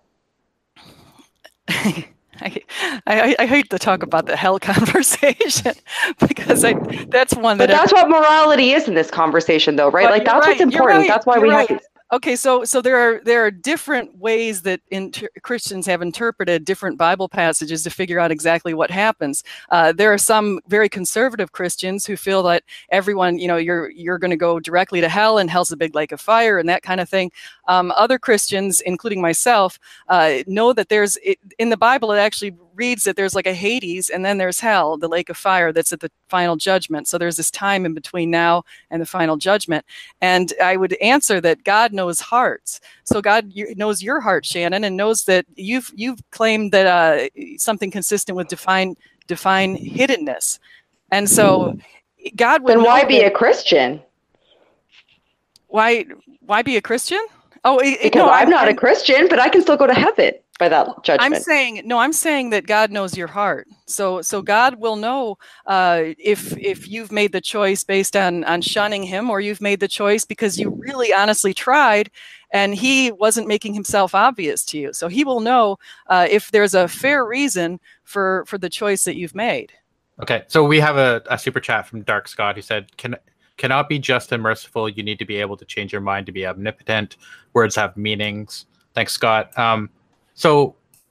I hate to talk about the hell conversation because that's one that. But that's what morality is in this conversation, though, right? Like that's what's important. Right, that's why we have. Okay, so there are different ways that Christians have interpreted different Bible passages to figure out exactly what happens. There are some very conservative Christians who feel that everyone, you're going to go directly to hell and hell's a big lake of fire and that kind of thing. Other Christians, including myself, know that in the Bible it actually reads that there's like a Hades and then there's hell, the lake of fire that's at the final judgment. So there's this time in between now and the final judgment. And I would answer that God knows hearts. So God knows your heart, Shannon, and knows that you've claimed that something consistent with define hiddenness. And so God would. Then why be a Christian? Why be a Christian? Because I'm not a Christian, but I can still go to heaven by that judgment. I'm saying that God knows your heart. So God will know if you've made the choice based on shunning him, or you've made the choice because you really honestly tried and he wasn't making himself obvious to you. So he will know if there's a fair reason for the choice that you've made. Okay, so we have a super chat from Dark Scott. He said, cannot be just and merciful. You need to be able to change your mind to be omnipotent. Words have meanings. Thanks, Scott. So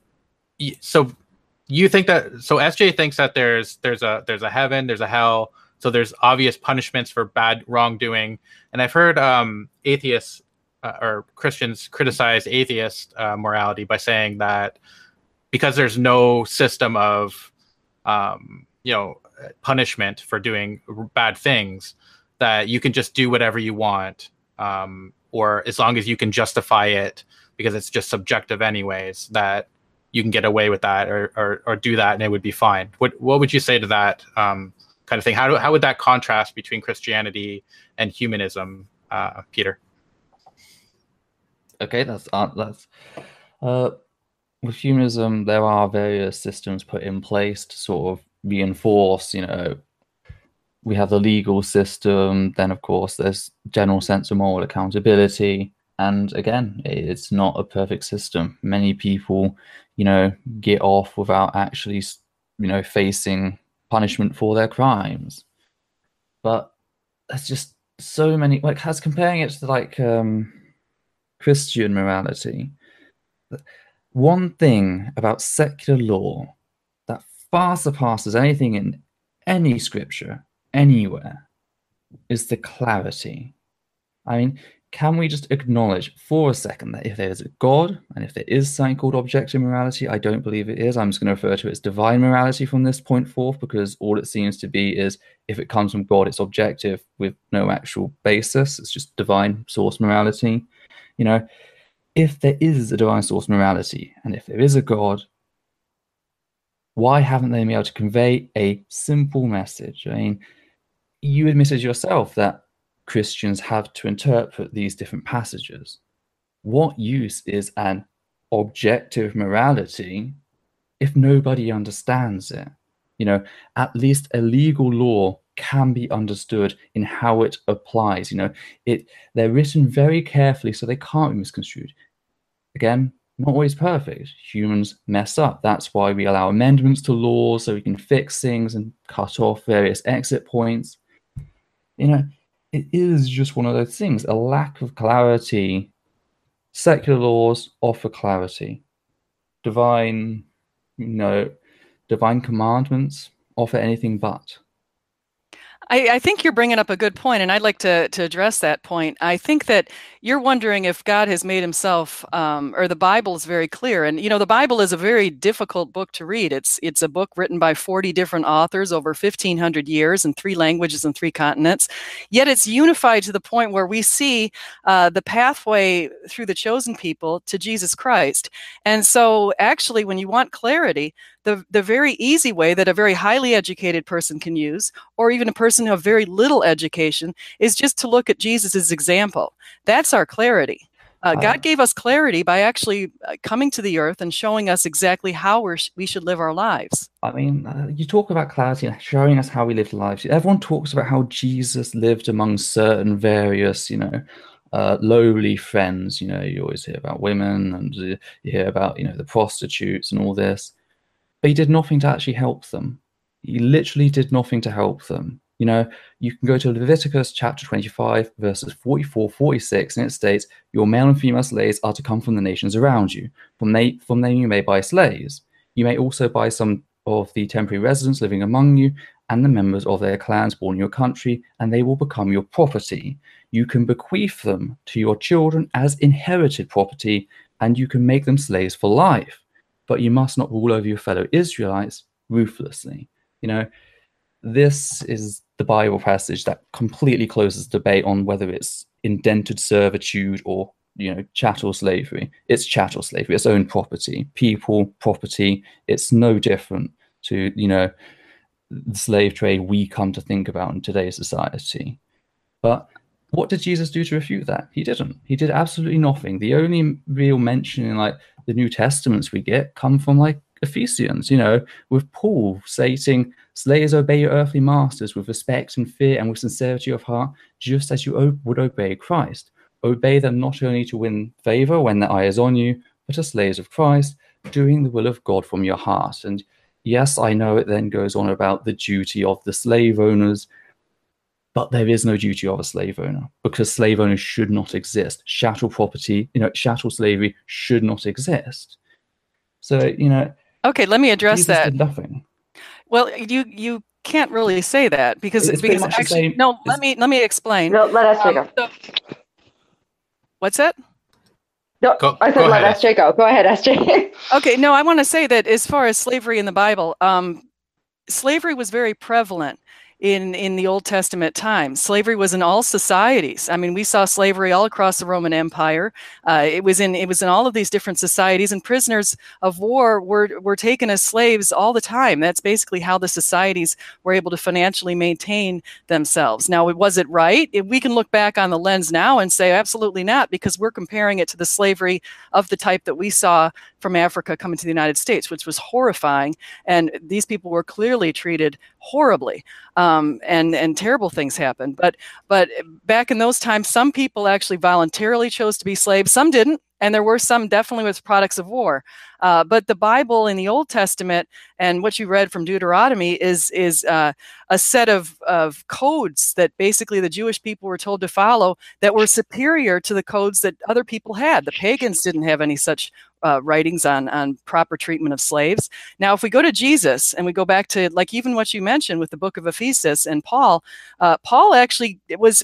you think that? So SJ thinks that there's a heaven, there's a hell. So there's obvious punishments for bad wrongdoing. And I've heard atheists or Christians criticize atheist morality by saying that because there's no system of punishment for doing bad things, that you can just do whatever you want, or as long as you can justify it because it's just subjective anyways, that you can get away with that or do that and it would be fine. What would you say to that kind of thing? How would that contrast between Christianity and humanism, Peter? Okay, that's with humanism, there are various systems put in place to sort of reinforce, we have the legal system, then of course there's general sense of moral accountability. And again, it's not a perfect system. Many people, get off without actually, facing punishment for their crimes. But there's just so many, comparing it to Christian morality. One thing about secular law that far surpasses anything in any scripture anywhere is the clarity. I mean, can we just acknowledge for a second that if there is a God and if there is something called objective morality, I don't believe it is. I'm just going to refer to it as divine morality from this point forth, because all it seems to be is if it comes from God, it's objective with no actual basis. It's just divine source morality. If there is a divine source morality and if there is a God, why haven't they been able to convey a simple message? I mean, you admitted yourself that Christians have to interpret these different passages. What use is an objective morality if nobody understands it? At least a legal law can be understood in how it applies. They're written very carefully so they can't be misconstrued. Again, not always perfect. Humans mess up. That's why we allow amendments to laws so we can fix things and cut off various exit points. It is just one of those things, a lack of clarity. Secular laws offer clarity. Divine commandments offer anything but. I think you're bringing up a good point, and I'd like to address that point. I think that you're wondering if God has made himself, or the Bible is very clear. And, the Bible is a very difficult book to read. It's a book written by 40 different authors over 1,500 years in 3 languages and 3 continents. Yet it's unified to the point where we see the pathway through the chosen people to Jesus Christ. And so actually, when you want clarity, the very easy way that a very highly educated person can use, or even a person of very little education, is just to look at Jesus's example. That's our clarity. God gave us clarity by actually coming to the earth and showing us exactly how we should live our lives. I mean, you talk about clarity and showing us how we live lives. Everyone talks about how Jesus lived among certain various, lowly friends. You always hear about women, and you hear about, the prostitutes and all this. But he did nothing to actually help them. He literally did nothing to help them. You can go to Leviticus chapter 25, verses 44, 46, and it states, your male and female slaves are to come from the nations around you. From them you may buy slaves. You may also buy some of the temporary residents living among you and the members of their clans born in your country, and they will become your property. You can bequeath them to your children as inherited property, and you can make them slaves for life. But you must not rule over your fellow Israelites ruthlessly. This is the Bible passage that completely closes the debate on whether it's indentured servitude or, chattel slavery. It's chattel slavery, its own property, people, property. It's no different to, the slave trade we come to think about in today's society. But what did Jesus do to refute that? He didn't. He did absolutely nothing. The only real mention in the New Testaments we get come from Ephesians, with Paul stating, slaves, obey your earthly masters with respect and fear and with sincerity of heart, just as you would obey Christ. Obey them not only to win favor when their eye is on you, but as slaves of Christ, doing the will of God from your heart. And yes, I know it then goes on about the duty of the slave owners, but there is no duty of a slave owner, because slave owners should not exist. Chattel property, chattel slavery should not exist. So, okay, let me address Jesus that. Did nothing. Well, you can't really say that because actually, no. Let me explain. No, let us go. What's that? No, I said let SJ go. Go ahead, SJ. Okay, no, I want to say that as far as slavery in the Bible, slavery was very prevalent in the Old Testament times. Slavery was in all societies. I mean, we saw slavery all across the Roman Empire. It was in all of these different societies, and prisoners of war were taken as slaves all the time. That's basically how the societies were able to financially maintain themselves. Now, was it right? We can look back on the lens now and say absolutely not, because we're comparing it to the slavery of the type that we saw from Africa coming to the United States, which was horrifying, and these people were clearly treated horribly. And terrible things happened. But back in those times, some people actually voluntarily chose to be slaves. Some didn't. And there were some definitely with products of war. But the Bible in the Old Testament and what you read from Deuteronomy is a set of codes that basically the Jewish people were told to follow that were superior to the codes that other people had. The pagans didn't have any such writings on proper treatment of slaves. Now, if we go to Jesus and we go back to even what you mentioned with the book of Ephesus and Paul actually was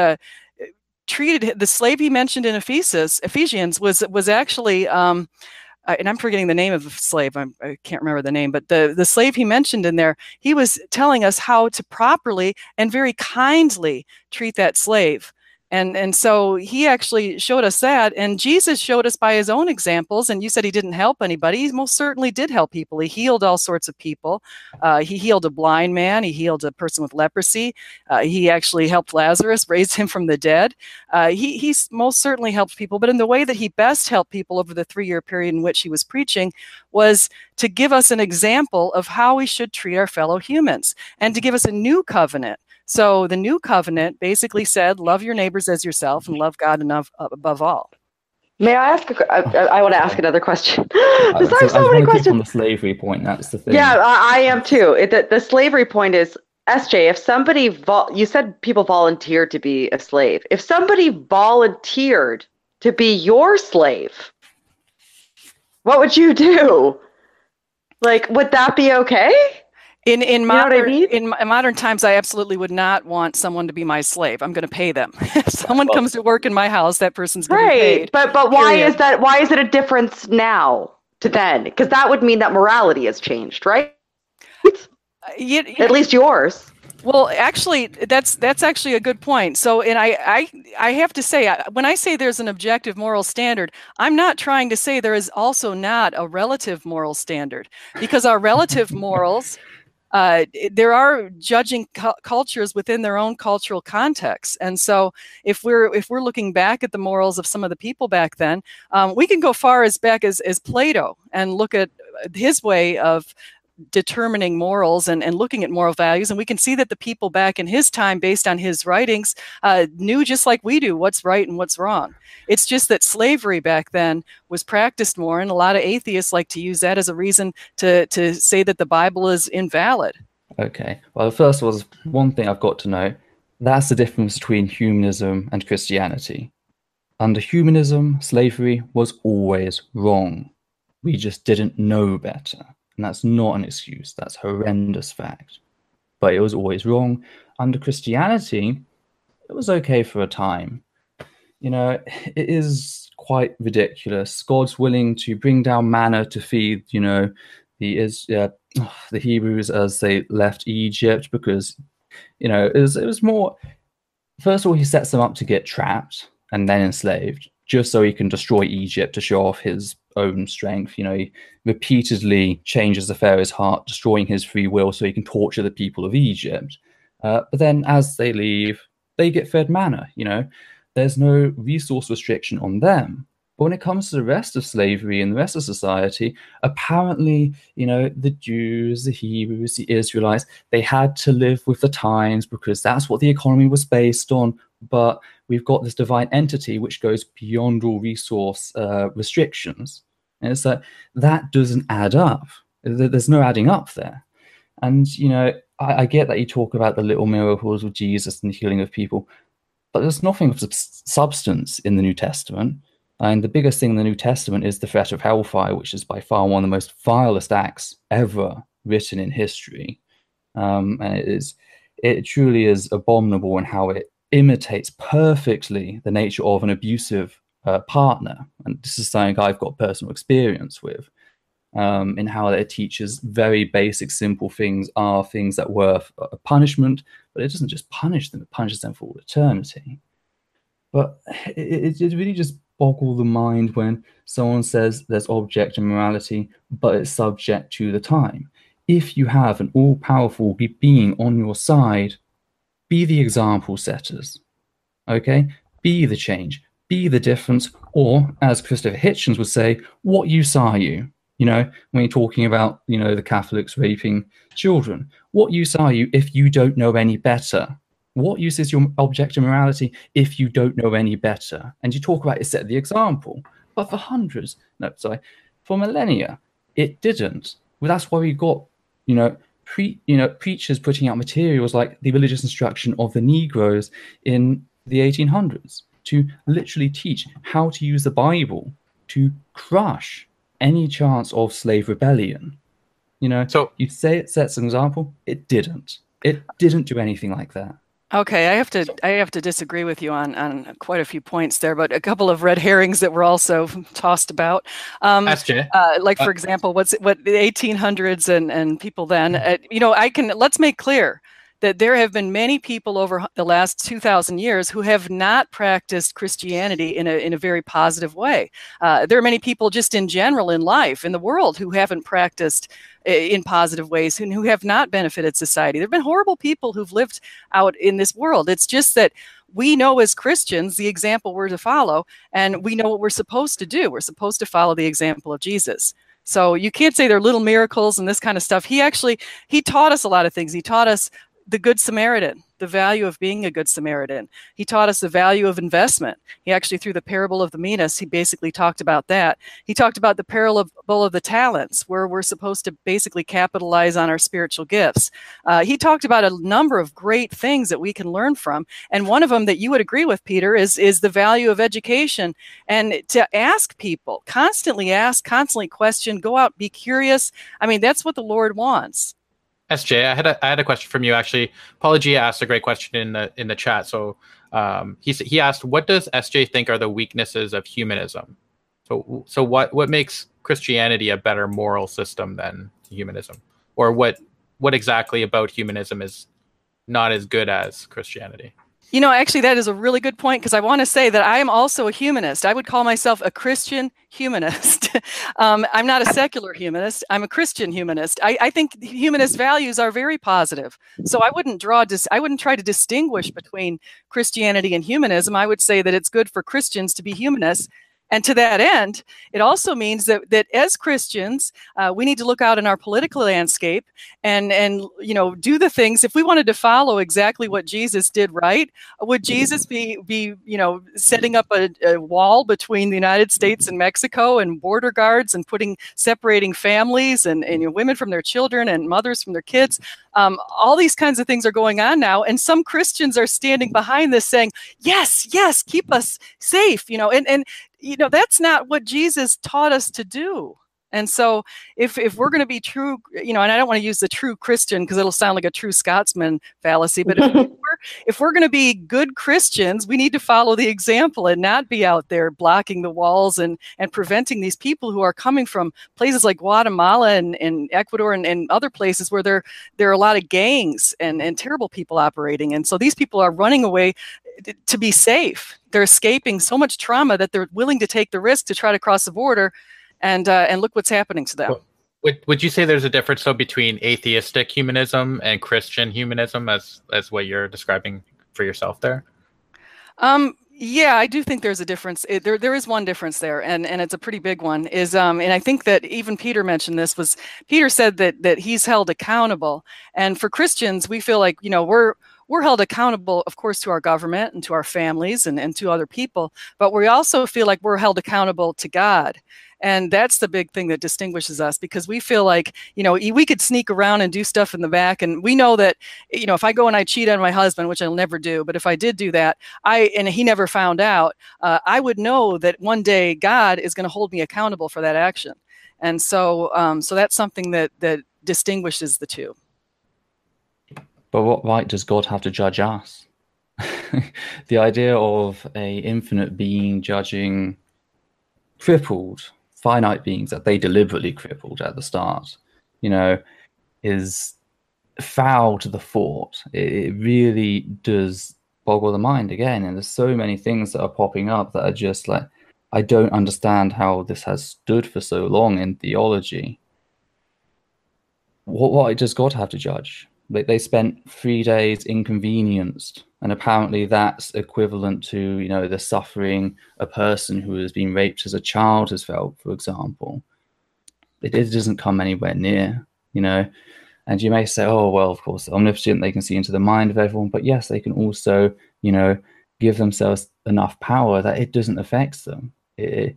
treated, the slave he mentioned in Ephesians was actually, and I'm forgetting the name of the slave. I can't remember the name, but the slave he mentioned in there, he was telling us how to properly and very kindly treat that slave. And so he actually showed us that, and Jesus showed us by his own examples. And you said he didn't help anybody. He most certainly did help people. He healed all sorts of people. He healed a blind man. He healed a person with leprosy. He actually helped Lazarus, raised him from the dead. He most certainly helped people. But in the way that he best helped people over the 3-year period in which he was preaching was to give us an example of how we should treat our fellow humans and to give us a new covenant. So the new covenant basically said, love your neighbors as yourself and love God above all. May I ask? I want to ask another question. I There's just so want many to keep questions. on the slavery point. That's the thing. Yeah, I am too. The slavery point is, SJ, if somebody, you said people volunteered to be a slave. If somebody volunteered to be your slave, what would you do? Like, would that be okay? In modern times, I absolutely would not want someone to be my slave. I'm going to pay them. If someone comes to work in my house, that person's going to be paid. But why is that? Why is it a difference now to then? Because that would mean that morality has changed, right? At least yours. Well, actually, that's actually a good point. So, and I have to say, when I say there's an objective moral standard, I'm not trying to say there is also not a relative moral standard, because our relative morals, there are judging cultures within their own cultural context. And so if we're looking back at the morals of some of the people back then, we can go far back as Plato and look at his way of determining morals and looking at moral values. And we can see that the people back in his time, based on his writings, knew just like we do what's right and what's wrong. It's just that slavery back then was practiced more, and a lot of atheists like to use that as a reason to say that the Bible is invalid. Okay. Well, first of all, one thing I've got to know, that's the difference between humanism and Christianity. Under humanism, slavery was always wrong. We just didn't know better. And that's not an excuse. That's a horrendous fact. But it was always wrong. Under Christianity, it was okay for a time. You know, it is quite ridiculous. God's willing to bring down manna to feed, you know, the Hebrews as they left Egypt, because, you know, it was more. First of all, he sets them up to get trapped and then enslaved, just so he can destroy Egypt to show off his own strength. You know, he repeatedly changes the Pharaoh's heart, destroying his free will so he can torture the people of Egypt. But then as they leave, they get fed manna. You know, there's no resource restriction on them. But when it comes to the rest of slavery and the rest of society, apparently, you know, the Jews, the Hebrews, the Israelites, they had to live with the times because that's what the economy was based on. But we've got this divine entity which goes beyond all resource restrictions. And it's like, that doesn't add up. There's no adding up there. And, you know, I get that you talk about the little miracles of Jesus and the healing of people, but there's nothing of substance in the New Testament. And the biggest thing in the New Testament is the threat of hellfire, which is by far one of the most vilest acts ever written in history. And it truly is abominable in how it imitates perfectly the nature of an abusive partner. And this is something I've got personal experience with, in how it teaches very basic, simple things are things that were a punishment, but it doesn't just punish them, it punishes them for all eternity. But it really just boggles the mind when someone says there's objective morality, but it's subject to the time. If you have an all-powerful being on your side, be the example setters, okay? Be the change, be the difference, or as Christopher Hitchens would say, what use are you? You know, when you're talking about, you know, the Catholics raping children, what use are you if you don't know any better? What use is your objective morality if you don't know any better? And you talk about it set the example, but for millennia, it didn't. Well, that's why we got, preachers putting out materials like the religious instruction of the Negroes in the 1800s to literally teach how to use the Bible to crush any chance of slave rebellion. You know, so you say it sets an example. It didn't. It didn't do anything like that. Okay, I have to disagree with you on quite a few points there, but a couple of red herrings that were also tossed about. Like for example, what the 1800s and people then. Let's make clear that there have been many people over the last 2,000 years who have not practiced Christianity in a very positive way. There are many people just in general in life, in the world, who haven't practiced in positive ways and who have not benefited society. There have been horrible people who've lived out in this world. It's just that we know as Christians the example we're to follow, and we know what we're supposed to do. We're supposed to follow the example of Jesus. So you can't say they're little miracles and this kind of stuff. He taught us a lot of things. He taught us the Good Samaritan, the value of being a Good Samaritan. He taught us the value of investment. He actually, through the parable of the minas, he basically talked about that. He talked about the parable of the talents, where we're supposed to basically capitalize on our spiritual gifts. He talked about a number of great things that we can learn from. And one of them that you would agree with, Peter, is the value of education, and to ask people, constantly ask, constantly question, go out, be curious. I mean, that's what the Lord wants. SJ, I had a question from you actually. Paulie G asked a great question in the chat. So he asked, what does SJ think are the weaknesses of humanism? So what makes Christianity a better moral system than humanism, or what exactly about humanism is not as good as Christianity? You know, actually, that is a really good point, because I want to say that I am also a humanist. I would call myself a Christian humanist. I'm not a secular humanist. I'm a Christian humanist. I think humanist values are very positive. So I wouldn't try to distinguish between Christianity and humanism. I would say that it's good for Christians to be humanists. And to that end, it also means that as Christians, we need to look out in our political landscape and do the things. If we wanted to follow exactly what Jesus did, right? Would Jesus be setting up a wall between the United States and Mexico, and border guards, and separating families and women from their children and mothers from their kids? All these kinds of things are going on now, and some Christians are standing behind this, saying, "Yes, keep us safe," and that's not what Jesus taught us to do. And so if we're going to be true, and I don't want to use the true Christian because it'll sound like a true Scotsman fallacy, but if we're going to be good Christians, we need to follow the example and not be out there blocking the walls and preventing these people who are coming from places like Guatemala and Ecuador and other places where there are a lot of gangs and terrible people operating. And so these people are running away to be safe. They're escaping so much trauma that they're willing to take the risk to try to cross the border, and look what's happening to them. Would you say there's a difference between atheistic humanism and Christian humanism as what you're describing for yourself there? Yeah, I do think there's a difference. There is one difference there, and it's a pretty big one. And I think that even Peter mentioned this. Peter said that he's held accountable, and for Christians, we feel like we're held accountable, of course, to our government and to our families and to other people, but we also feel like we're held accountable to God. And that's the big thing that distinguishes us, because we feel like, we could sneak around and do stuff in the back. And we know that, if I go and I cheat on my husband, which I'll never do, but if I did do that, and he never found out, I would know that one day God is going to hold me accountable for that action. And so that's something that distinguishes the two. But what right does God have to judge us? The idea of a infinite being judging crippled, finite beings that they deliberately crippled at the start, is foul to the thought. It really does boggle the mind again. And there's so many things that are popping up that are just like, I don't understand how this has stood for so long in theology. What does God have to judge? They spent 3 days inconvenienced, and apparently that's equivalent to, the suffering a person who has been raped as a child has felt, for example. It doesn't come anywhere near, And you may say, oh, well, of course, omniscient, they can see into the mind of everyone. But yes, they can also, give themselves enough power that it doesn't affect them. It's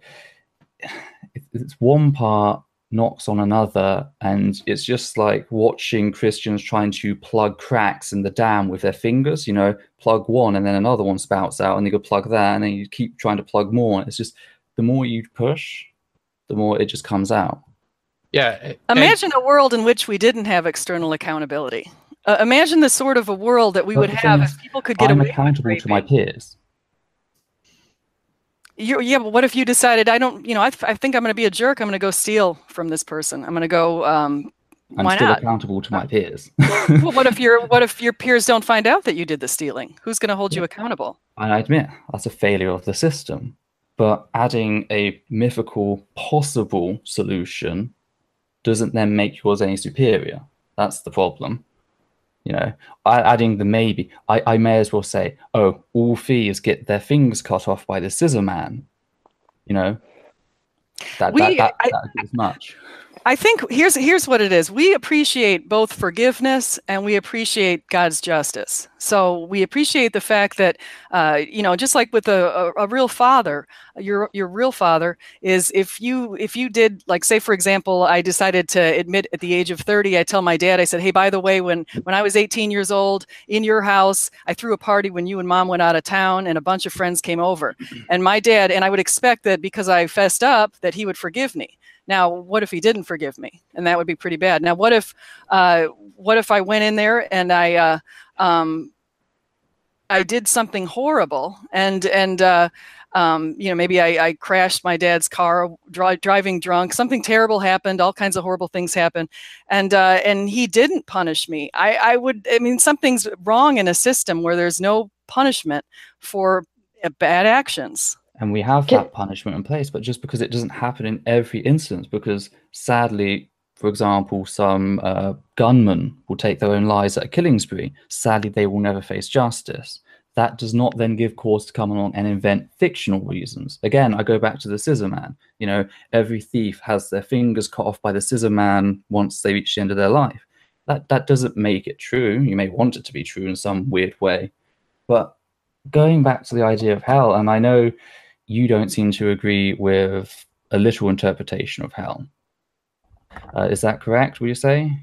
one part knocks on another, and it's just like watching Christians trying to plug cracks in the dam with their fingers, plug one and then another one spouts out, and you go plug that, and then you keep trying to plug more. It's just the more you push, the more it just comes out. Yeah. Imagine a world in which we didn't have external accountability. Imagine the sort of a world that we would have if people could get away. I'm accountable to my peers. Yeah, but what if you decided, I think I'm going to be a jerk. I'm going to go steal from this person. I'm going to go. I'm still accountable to my peers. Well, what if your peers don't find out that you did the stealing? Who's going to hold you accountable? I admit that's a failure of the system. But adding a mythical possible solution doesn't then make yours any superior. That's the problem. Adding the maybe, I may as well say, oh, all thieves get their fingers cut off by the scissor man. That is much. I think here's what it is. We appreciate both forgiveness and we appreciate God's justice. So we appreciate the fact that, just like with a real father, your real father is if you did, like, say for example, I decided to admit at the age of 30, I tell my dad, I said, hey, by the way, when I was 18 years old in your house, I threw a party when you and mom went out of town and a bunch of friends came over, and my dad, and I would expect that because I fessed up that he would forgive me. Now, what if he didn't forgive me? And that would be pretty bad. Now, what if I went in there and I did something horrible and maybe I crashed my dad's car driving drunk. Something terrible happened. All kinds of horrible things happened, and he didn't punish me. Something's wrong in a system where there's no punishment for bad actions. And we have that punishment in place, but just because it doesn't happen in every instance, because sadly, for example, some gunmen will take their own lives at a killing spree. Sadly, they will never face justice. That does not then give cause to come along and invent fictional reasons. Again, I go back to the scissor man. Every thief has their fingers cut off by the scissor man once they reach the end of their life. That doesn't make it true. You may want it to be true in some weird way. But going back to the idea of hell, and I know you don't seem to agree with a literal interpretation of hell. Is that correct, would you say?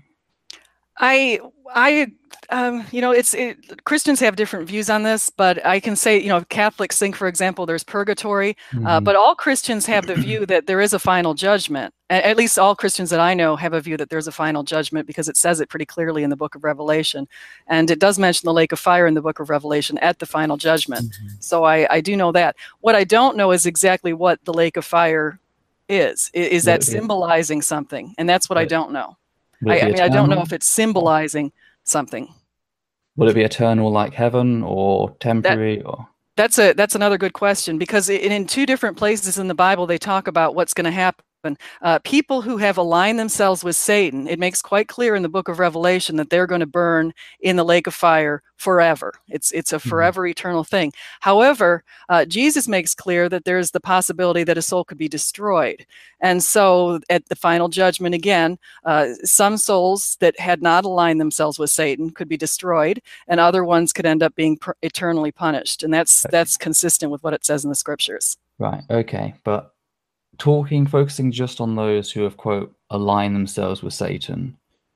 Christians have different views on this, but I can say, Catholics think, for example, there's purgatory, but all Christians have the view that there is a final judgment. At least all Christians that I know have a view that there's a final judgment because it says it pretty clearly in the book of Revelation. And it does mention the lake of fire in the book of Revelation at the final judgment. So I do know that. What I don't know is exactly what the lake of fire is. Is that symbolizing something? And that's what I don't know. I don't know if it's symbolizing something. Will it be eternal like heaven or temporary? That's another good question, because in two different places in the Bible, they talk about what's going to happen. People who have aligned themselves with Satan, it makes quite clear in the book of Revelation that they're going to burn in the lake of fire forever. It's a forever eternal thing. However, Jesus makes clear that there's the possibility that a soul could be destroyed. And so at the final judgment again, some souls that had not aligned themselves with Satan could be destroyed, and other ones could end up being eternally punished. And that's consistent with what it says in the scriptures. Right. Okay. But focusing just on those who have, quote, aligned themselves with Satan,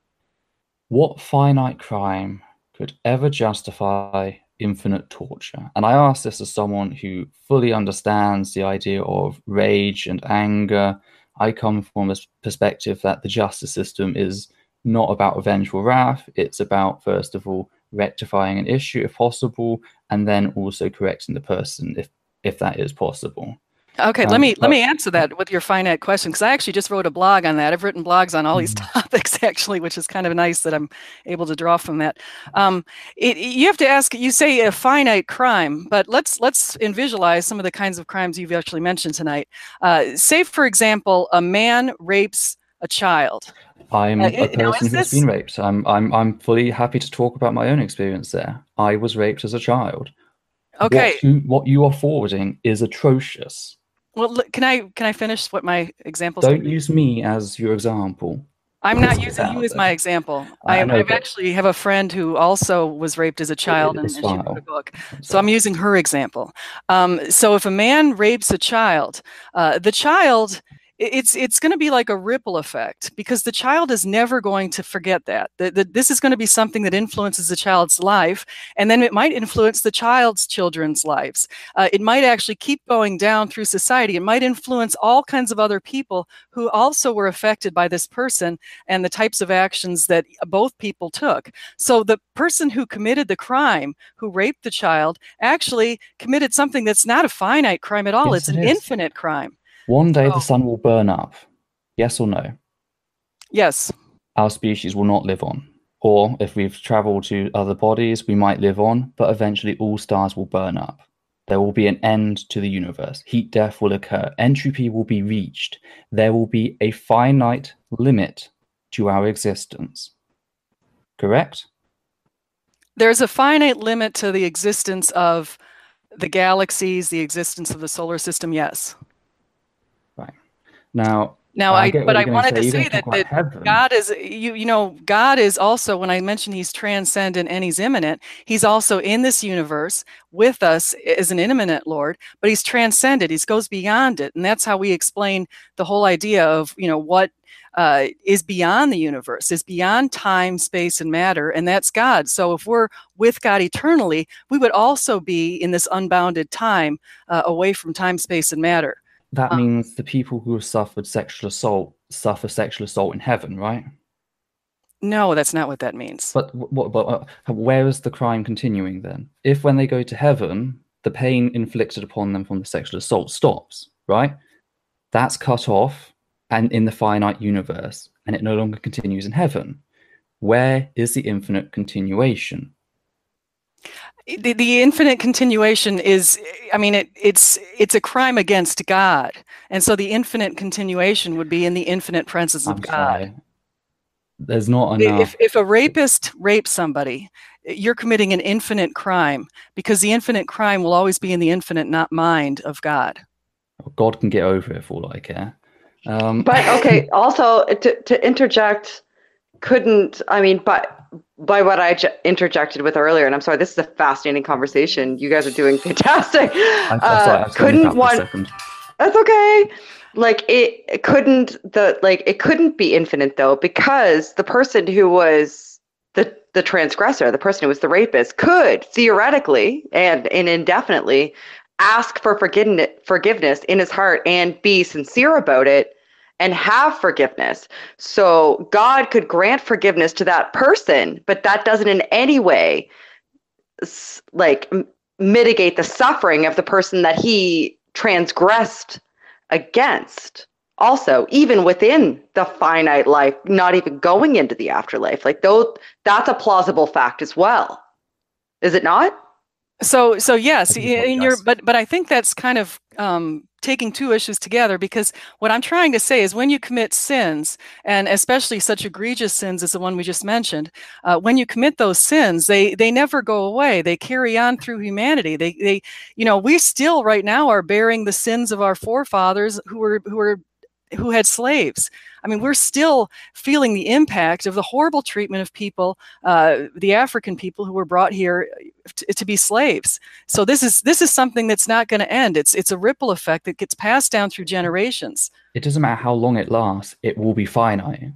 what finite crime could ever justify infinite torture? And I ask this as someone who fully understands the idea of rage and anger. I come from a perspective that the justice system is not about vengeful wrath. It's about, first of all, rectifying an issue if possible, and then also correcting the person if that is possible. Okay, let me answer that with your finite question, because I actually just wrote a blog on that. I've written blogs on all these topics, actually, which is kind of nice that I'm able to draw from that. You have to ask, you say a finite crime, but let's visualize some of the kinds of crimes you've actually mentioned tonight. Say, for example, a man rapes a child. I'm a person who's been raped. I'm fully happy to talk about my own experience there. I was raped as a child. Okay. What you are forwarding is atrocious. Well, can I finish what my example? Don't use me as your example. I'm not using you as my example. I actually have a friend who also was raped as a child, and she wrote a book. So I'm using her example. So if a man rapes a child, the child, it's going to be like a ripple effect, because the child is never going to forget that. This is going to be something that influences the child's life, and then it might influence the children's lives. It might actually keep going down through society. It might influence all kinds of other people who also were affected by this person and the types of actions that both people took. So the person who committed the crime, who raped the child, actually committed something that's not a finite crime at all. Yes, it's an infinite crime. One day the sun will burn up. Yes or no? Yes. Our species will not live on. Or if we've traveled to other bodies, we might live on, but eventually all stars will burn up. There will be an end to the universe. Heat death will occur. Entropy will be reached. There will be a finite limit to our existence. Correct? There's a finite limit to the existence of the galaxies, the existence of the solar system, yes. Right. Now, Now, I get what I you're going wanted to You're say gonna talk about that heaven. God is, God is also, when I mentioned he's transcendent and he's immanent, he's also in this universe with us as an immanent Lord, but he's transcended. He goes beyond it. And that's how we explain the whole idea of, what is beyond the universe, is beyond time, space, and matter, and that's God. So if we're with God eternally, we would also be in this unbounded time, away from time, space, and matter. That means the people who have suffered sexual assault suffer sexual assault in heaven, right? No, that's not what that means. But where is the crime continuing then? If when they go to heaven, the pain inflicted upon them from the sexual assault stops, right? That's cut off and in the finite universe, and it no longer continues in heaven. Where is the infinite continuation? The infinite continuation is, it's a crime against God, and so the infinite continuation would be in the infinite presence of God. Sorry. There's not enough. If a rapist rapes somebody, you're committing an infinite crime, because the infinite crime will always be in the infinite not mind of God. God can get over it for all I care. But okay, also to interject, but by what I interjected with earlier, and I'm sorry, this is a fascinating conversation. You guys are doing fantastic. I'm sorry, couldn't one? That's okay. It couldn't be infinite though, because the person who was the transgressor, the person who was the rapist, could theoretically and indefinitely ask for forgiveness in his heart and be sincere about it and have forgiveness. So God could grant forgiveness to that person, but that doesn't in any way mitigate the suffering of the person that he transgressed against. Also, even within the finite life, not even going into the afterlife, that's a plausible fact as well. Is it not? So yes, but I think that's kind of taking two issues together, because what I'm trying to say is when you commit sins, and especially such egregious sins as the one we just mentioned, when you commit those sins, they never go away. They carry on through humanity. They we still right now are bearing the sins of our forefathers who had slaves. We're still feeling the impact of the horrible treatment of people, the African people who were brought here to be slaves. So this is something that's not going to end. It's a ripple effect that gets passed down through generations. It doesn't matter how long it lasts; it will be finite.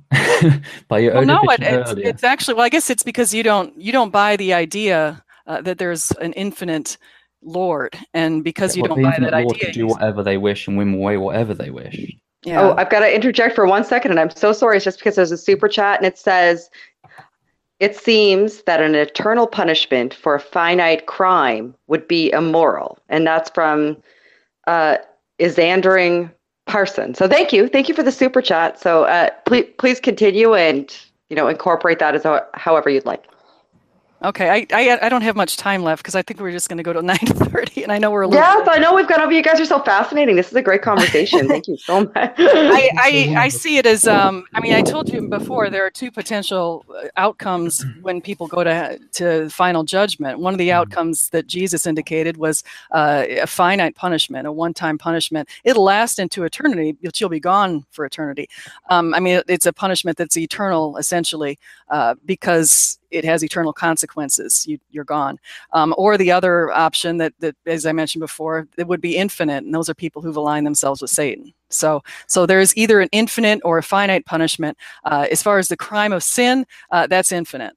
It's actually, well, I guess it's because you don't buy the idea that there's an infinite Lord, and because you don't buy that idea, Lord can do whatever they wish and win away whatever they wish. Yeah. Oh, I've got to interject for 1 second, and I'm so sorry. It's just because there's a super chat, and it says, it seems that an eternal punishment for a finite crime would be immoral. And that's from Isandering Parson. So thank you for the super chat. So please continue and incorporate that as however you'd like. Okay, I don't have much time left, because I think we're just going to go to 9:30, and I know we're a little. Yes, I know we've got. You guys are so fascinating. This is a great conversation. Thank you so much. I see it as I told you before, there are two potential outcomes when people go to final judgment. One of the outcomes that Jesus indicated was a finite punishment, a one-time punishment. It'll last into eternity, but you'll be gone for eternity. It's a punishment that's eternal, essentially, because it has eternal consequences. You're gone. Or the other option that, as I mentioned before, it would be infinite, and those are people who've aligned themselves with Satan. So there's either an infinite or a finite punishment. As far as the crime of sin, that's infinite.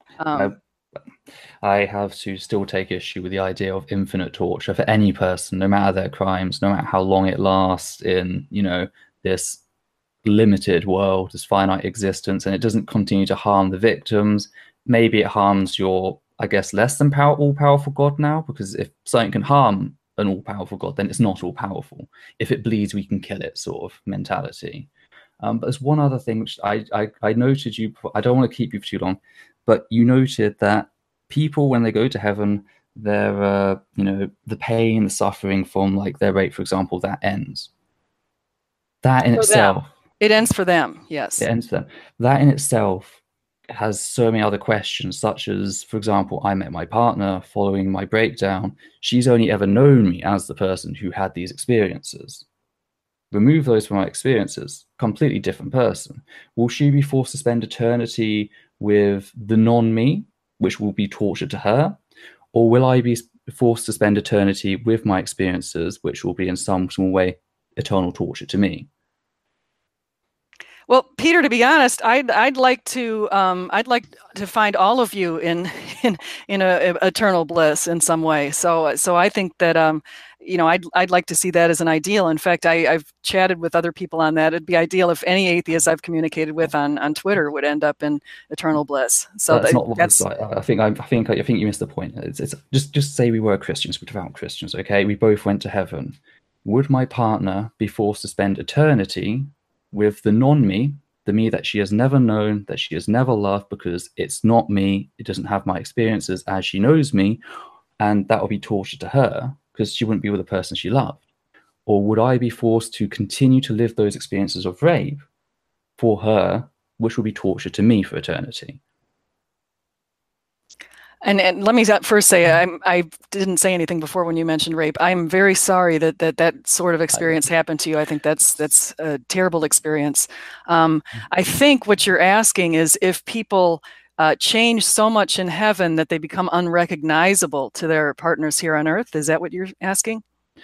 I have to still take issue with the idea of infinite torture for any person, no matter their crimes, no matter how long it lasts in, this limited world, this finite existence, and it doesn't continue to harm the victims. Maybe it harms your, I guess, less than all-powerful God now, because if something can harm an all-powerful God, then it's not all-powerful. If it bleeds, we can kill it, sort of mentality. But there's one other thing which I noted you. I don't want to keep you for too long, but you noted that people, when they go to heaven, their the pain, the suffering from their rape, for example, that ends. That in itself. It ends for them. Yes. It ends for them. That in itself has so many other questions, such as, for example, I met my partner following my breakdown. She's only ever known me as the person who had these experiences. remove those from my experiences, completely different person. Will she be forced to spend eternity with the non-me, which will be torture to her? Or will I be forced to spend eternity with my experiences, which will be in some small way eternal torture to me? Well, Peter, to be honest, I'd like to find all of you in a eternal bliss in some way. So I think that I'd like to see that as an ideal. In fact, I've chatted with other people on that. It'd be ideal if any atheist I've communicated with on Twitter would end up in eternal bliss. So that's not what it's like. I think you missed the point. It's just say we were Christians, but devout Christians. Okay, we both went to heaven. Would my partner be forced to spend eternity with the non-me, the me that she has never known, that she has never loved, because it's not me, it doesn't have my experiences as she knows me, and that will be torture to her because she wouldn't be with the person she loved? Or would I be forced to continue to live those experiences of rape for her, which would be torture to me for eternity? And let me first say, I didn't say anything before when you mentioned rape. I'm very sorry that sort of experience happened to you. I think that's a terrible experience. I think what you're asking is if people change so much in heaven that they become unrecognizable to their partners here on earth. Is that what you're asking?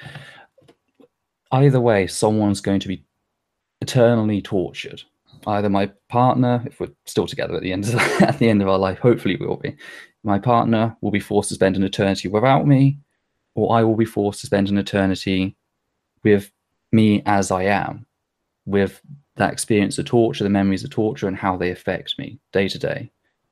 Either way, someone's going to be eternally tortured. Either my partner, if we're still together at the end of our life, hopefully we will be. My partner will be forced to spend an eternity without me, or I will be forced to spend an eternity with me as I am, with that experience of torture, the memories of torture, and how they affect me day to day.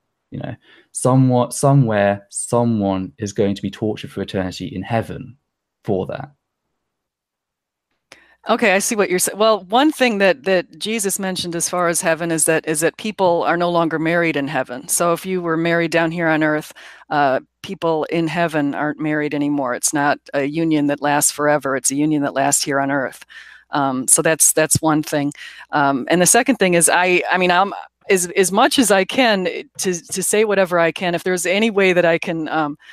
Somewhere, someone is going to be tortured for eternity in heaven for that. Okay, I see what you're saying. Well, one thing that Jesus mentioned as far as heaven is that people are no longer married in heaven. So if you were married down here on earth, people in heaven aren't married anymore. It's not a union that lasts forever. It's a union that lasts here on earth. So that's one thing. And the second thing is, I'm as much as I can to say whatever I can. If there's any way that I can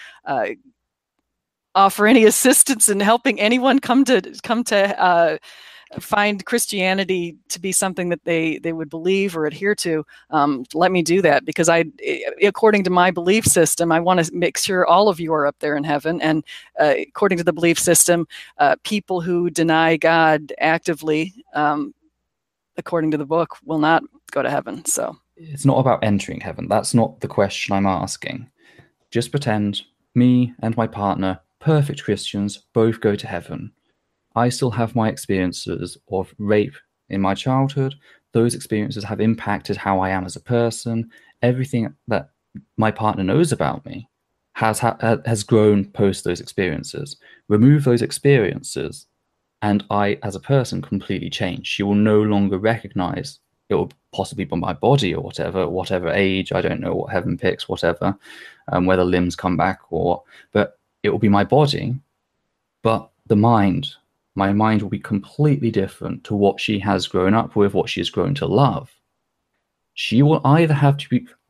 offer any assistance in helping anyone come to find Christianity to be something that they would believe or adhere to, let me do that, because according to my belief system, I want to make sure all of you are up there in heaven. And according to the belief system, people who deny God actively, according to the book, will not go to heaven. So it's not about entering heaven. That's not the question I'm asking. Just pretend me and my partner, perfect Christians, both go to heaven. I still have my experiences of rape in my childhood. Those experiences have impacted how I am as a person. Everything that my partner knows about me has grown post those experiences. Remove those experiences, and I, as a person, completely change. She will no longer recognize, it will possibly be my body or whatever age, I don't know what heaven picks, whatever, whether limbs come back but it will be my body. But my mind will be completely different to what she has grown up with, what she has grown to love. She will either have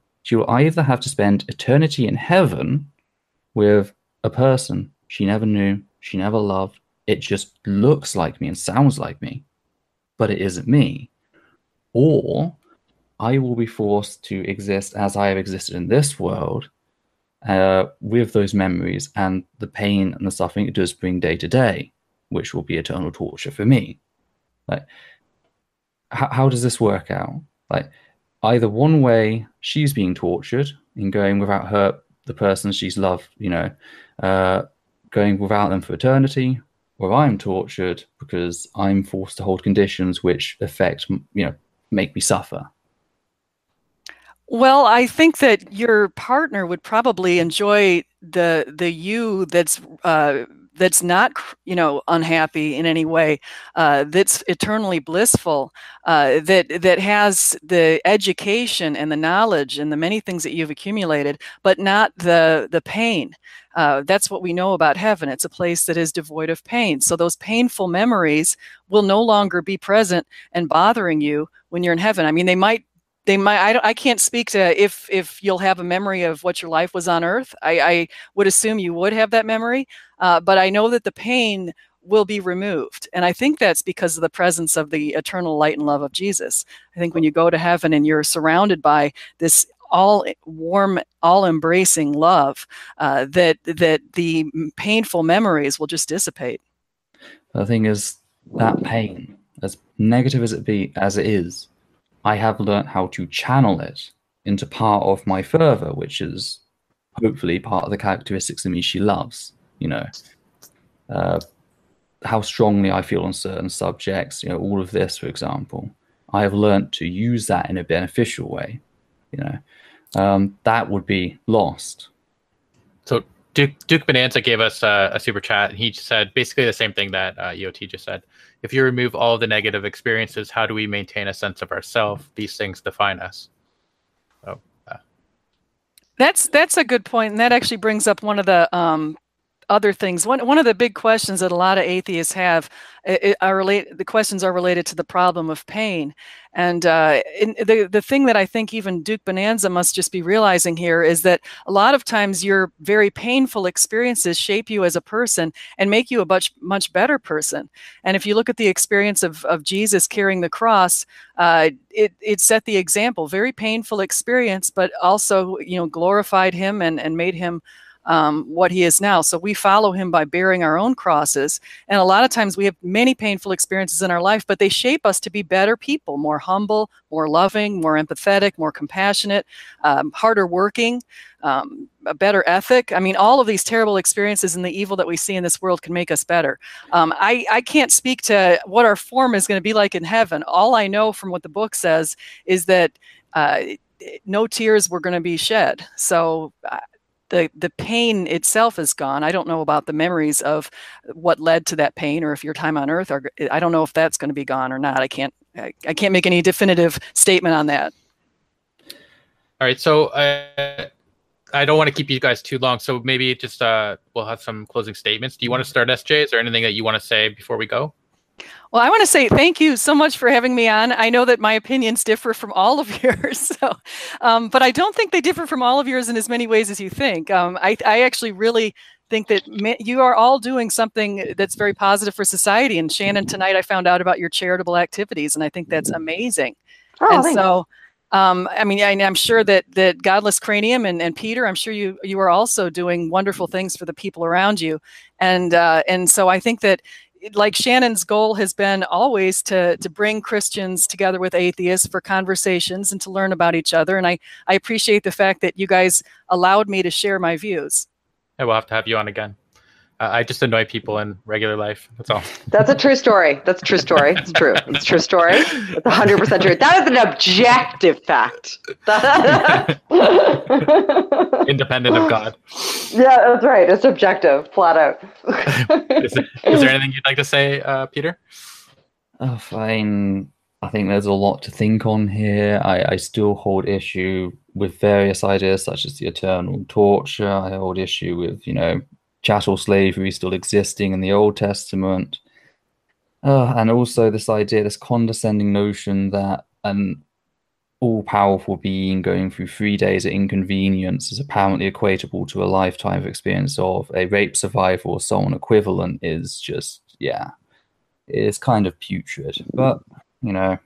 to spend eternity in heaven with a person she never knew, she never loved. It just looks like me and sounds like me, but it isn't me. Or I will be forced to exist as I have existed in this world, with those memories and the pain and the suffering it does bring day to day, which will be eternal torture for me. Like, how does this work out? Like, either one way she's being tortured in going without the person she's loved, going without them for eternity, or I'm tortured because I'm forced to hold conditions which affect, make me suffer. Well, I think that your partner would probably enjoy the you that's not, unhappy in any way, that's eternally blissful, that has the education and the knowledge and the many things that you've accumulated, but not the pain. That's what we know about heaven. It's a place that is devoid of pain. So those painful memories will no longer be present and bothering you when you're in heaven. I mean, they might. I can't speak to if you'll have a memory of what your life was on earth. I would assume you would have that memory, but I know that the pain will be removed. And I think that's because of the presence of the eternal light and love of Jesus. I think when you go to heaven and you're surrounded by this all warm, all embracing love, that the painful memories will just dissipate. The thing is, that pain, as negative as it is, I have learned how to channel it into part of my fervor, which is hopefully part of the characteristics of me she loves. How strongly I feel on certain subjects, all of this, for example. I have learned to use that in a beneficial way. That would be lost. So Duke Bonanza gave us a super chat, and he said basically the same thing that EOT just said. If you remove all of the negative experiences, how do we maintain a sense of ourself? These things define us. So that's a good point, and that actually brings up one of the other things. One of the big questions that a lot of atheists have the questions are related to the problem of pain. And the thing that I think even Duke Bonanza must just be realizing here is that a lot of times your very painful experiences shape you as a person and make you a much better person. And if you look at the experience of Jesus carrying the cross, it set the example. Very painful experience, but also glorified him and made him what he is now. So we follow him by bearing our own crosses. And a lot of times we have many painful experiences in our life, but they shape us to be better people, more humble, more loving, more empathetic, more compassionate, harder working, a better ethic. I mean, all of these terrible experiences and the evil that we see in this world can make us better. I can't speak to what our form is going to be like in heaven. All I know from what the book says is that no tears were going to be shed. So the pain itself is gone. I don't know about the memories of what led to that pain, or if your time on Earth, I don't know if that's going to be gone or not. I can't make any definitive statement on that. All right, so I don't want to keep you guys too long, so maybe just we'll have some closing statements. Do you want to start, SJ? Is there anything that you want to say before we go? Well, I want to say thank you so much for having me on. I know that my opinions differ from all of yours, but I don't think they differ from all of yours in as many ways as you think. I actually really think that you are all doing something that's very positive for society. And Shannon, tonight I found out about your charitable activities, and I think that's amazing. Oh, and thanks. So, I mean, I'm sure that Godless Cranium and Peter, I'm sure you are also doing wonderful things for the people around you, and so I think that, like Shannon's goal has been always to bring Christians together with atheists for conversations and to learn about each other. And I appreciate the fact that you guys allowed me to share my views. I will have to have you on again. I just annoy people in regular life. That's all. That's a true story. That's a true story. It's true. It's a true story. It's 100% true. That is an objective fact. Independent of God. Yeah, that's right. It's objective, flat out. Is there anything you'd like to say, Peter? Oh, fine. I think there's a lot to think on here. I still hold issue with various ideas such as the eternal torture. I hold issue with, chattel slavery still existing in the Old Testament. And also this idea, this condescending notion that an all-powerful being going through 3 days of inconvenience is apparently equatable to a lifetime of experience of a rape survivor or so on equivalent is just, it's kind of putrid. But, not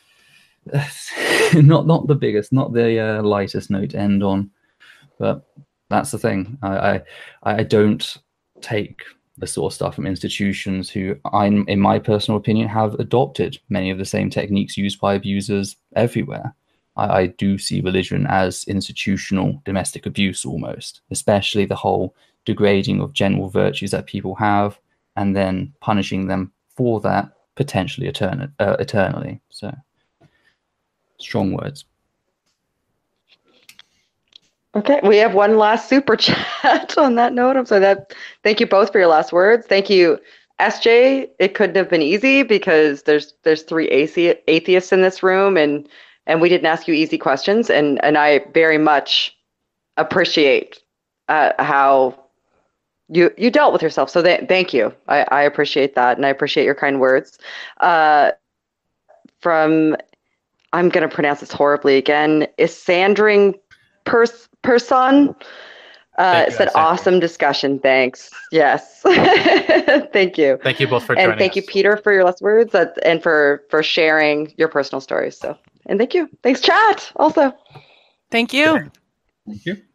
the biggest, not the lightest note to end on. But that's the thing. I don't take the sort of stuff from institutions who, in my personal opinion, have adopted many of the same techniques used by abusers everywhere. I do see religion as institutional domestic abuse almost, especially the whole degrading of general virtues that people have and then punishing them for that potentially eternally. So, strong words. Okay, we have one last super chat on that note. Thank you both for your last words. Thank you, SJ. It couldn't have been easy because there's 3 atheists in this room, and we didn't ask you easy questions, and I very much appreciate how you dealt with yourself. So thank you. I appreciate that, and I appreciate your kind words. From, I'm going to pronounce this horribly again, Isandring Person. Thank you, Said SJ. awesome discussion. Thanks. Yes. Thank you. Thank you both for joining And thank us. you, Peter, for your last words and for sharing your personal stories. So, and thank you. Thanks, chat. Also. Thank you. Thank you.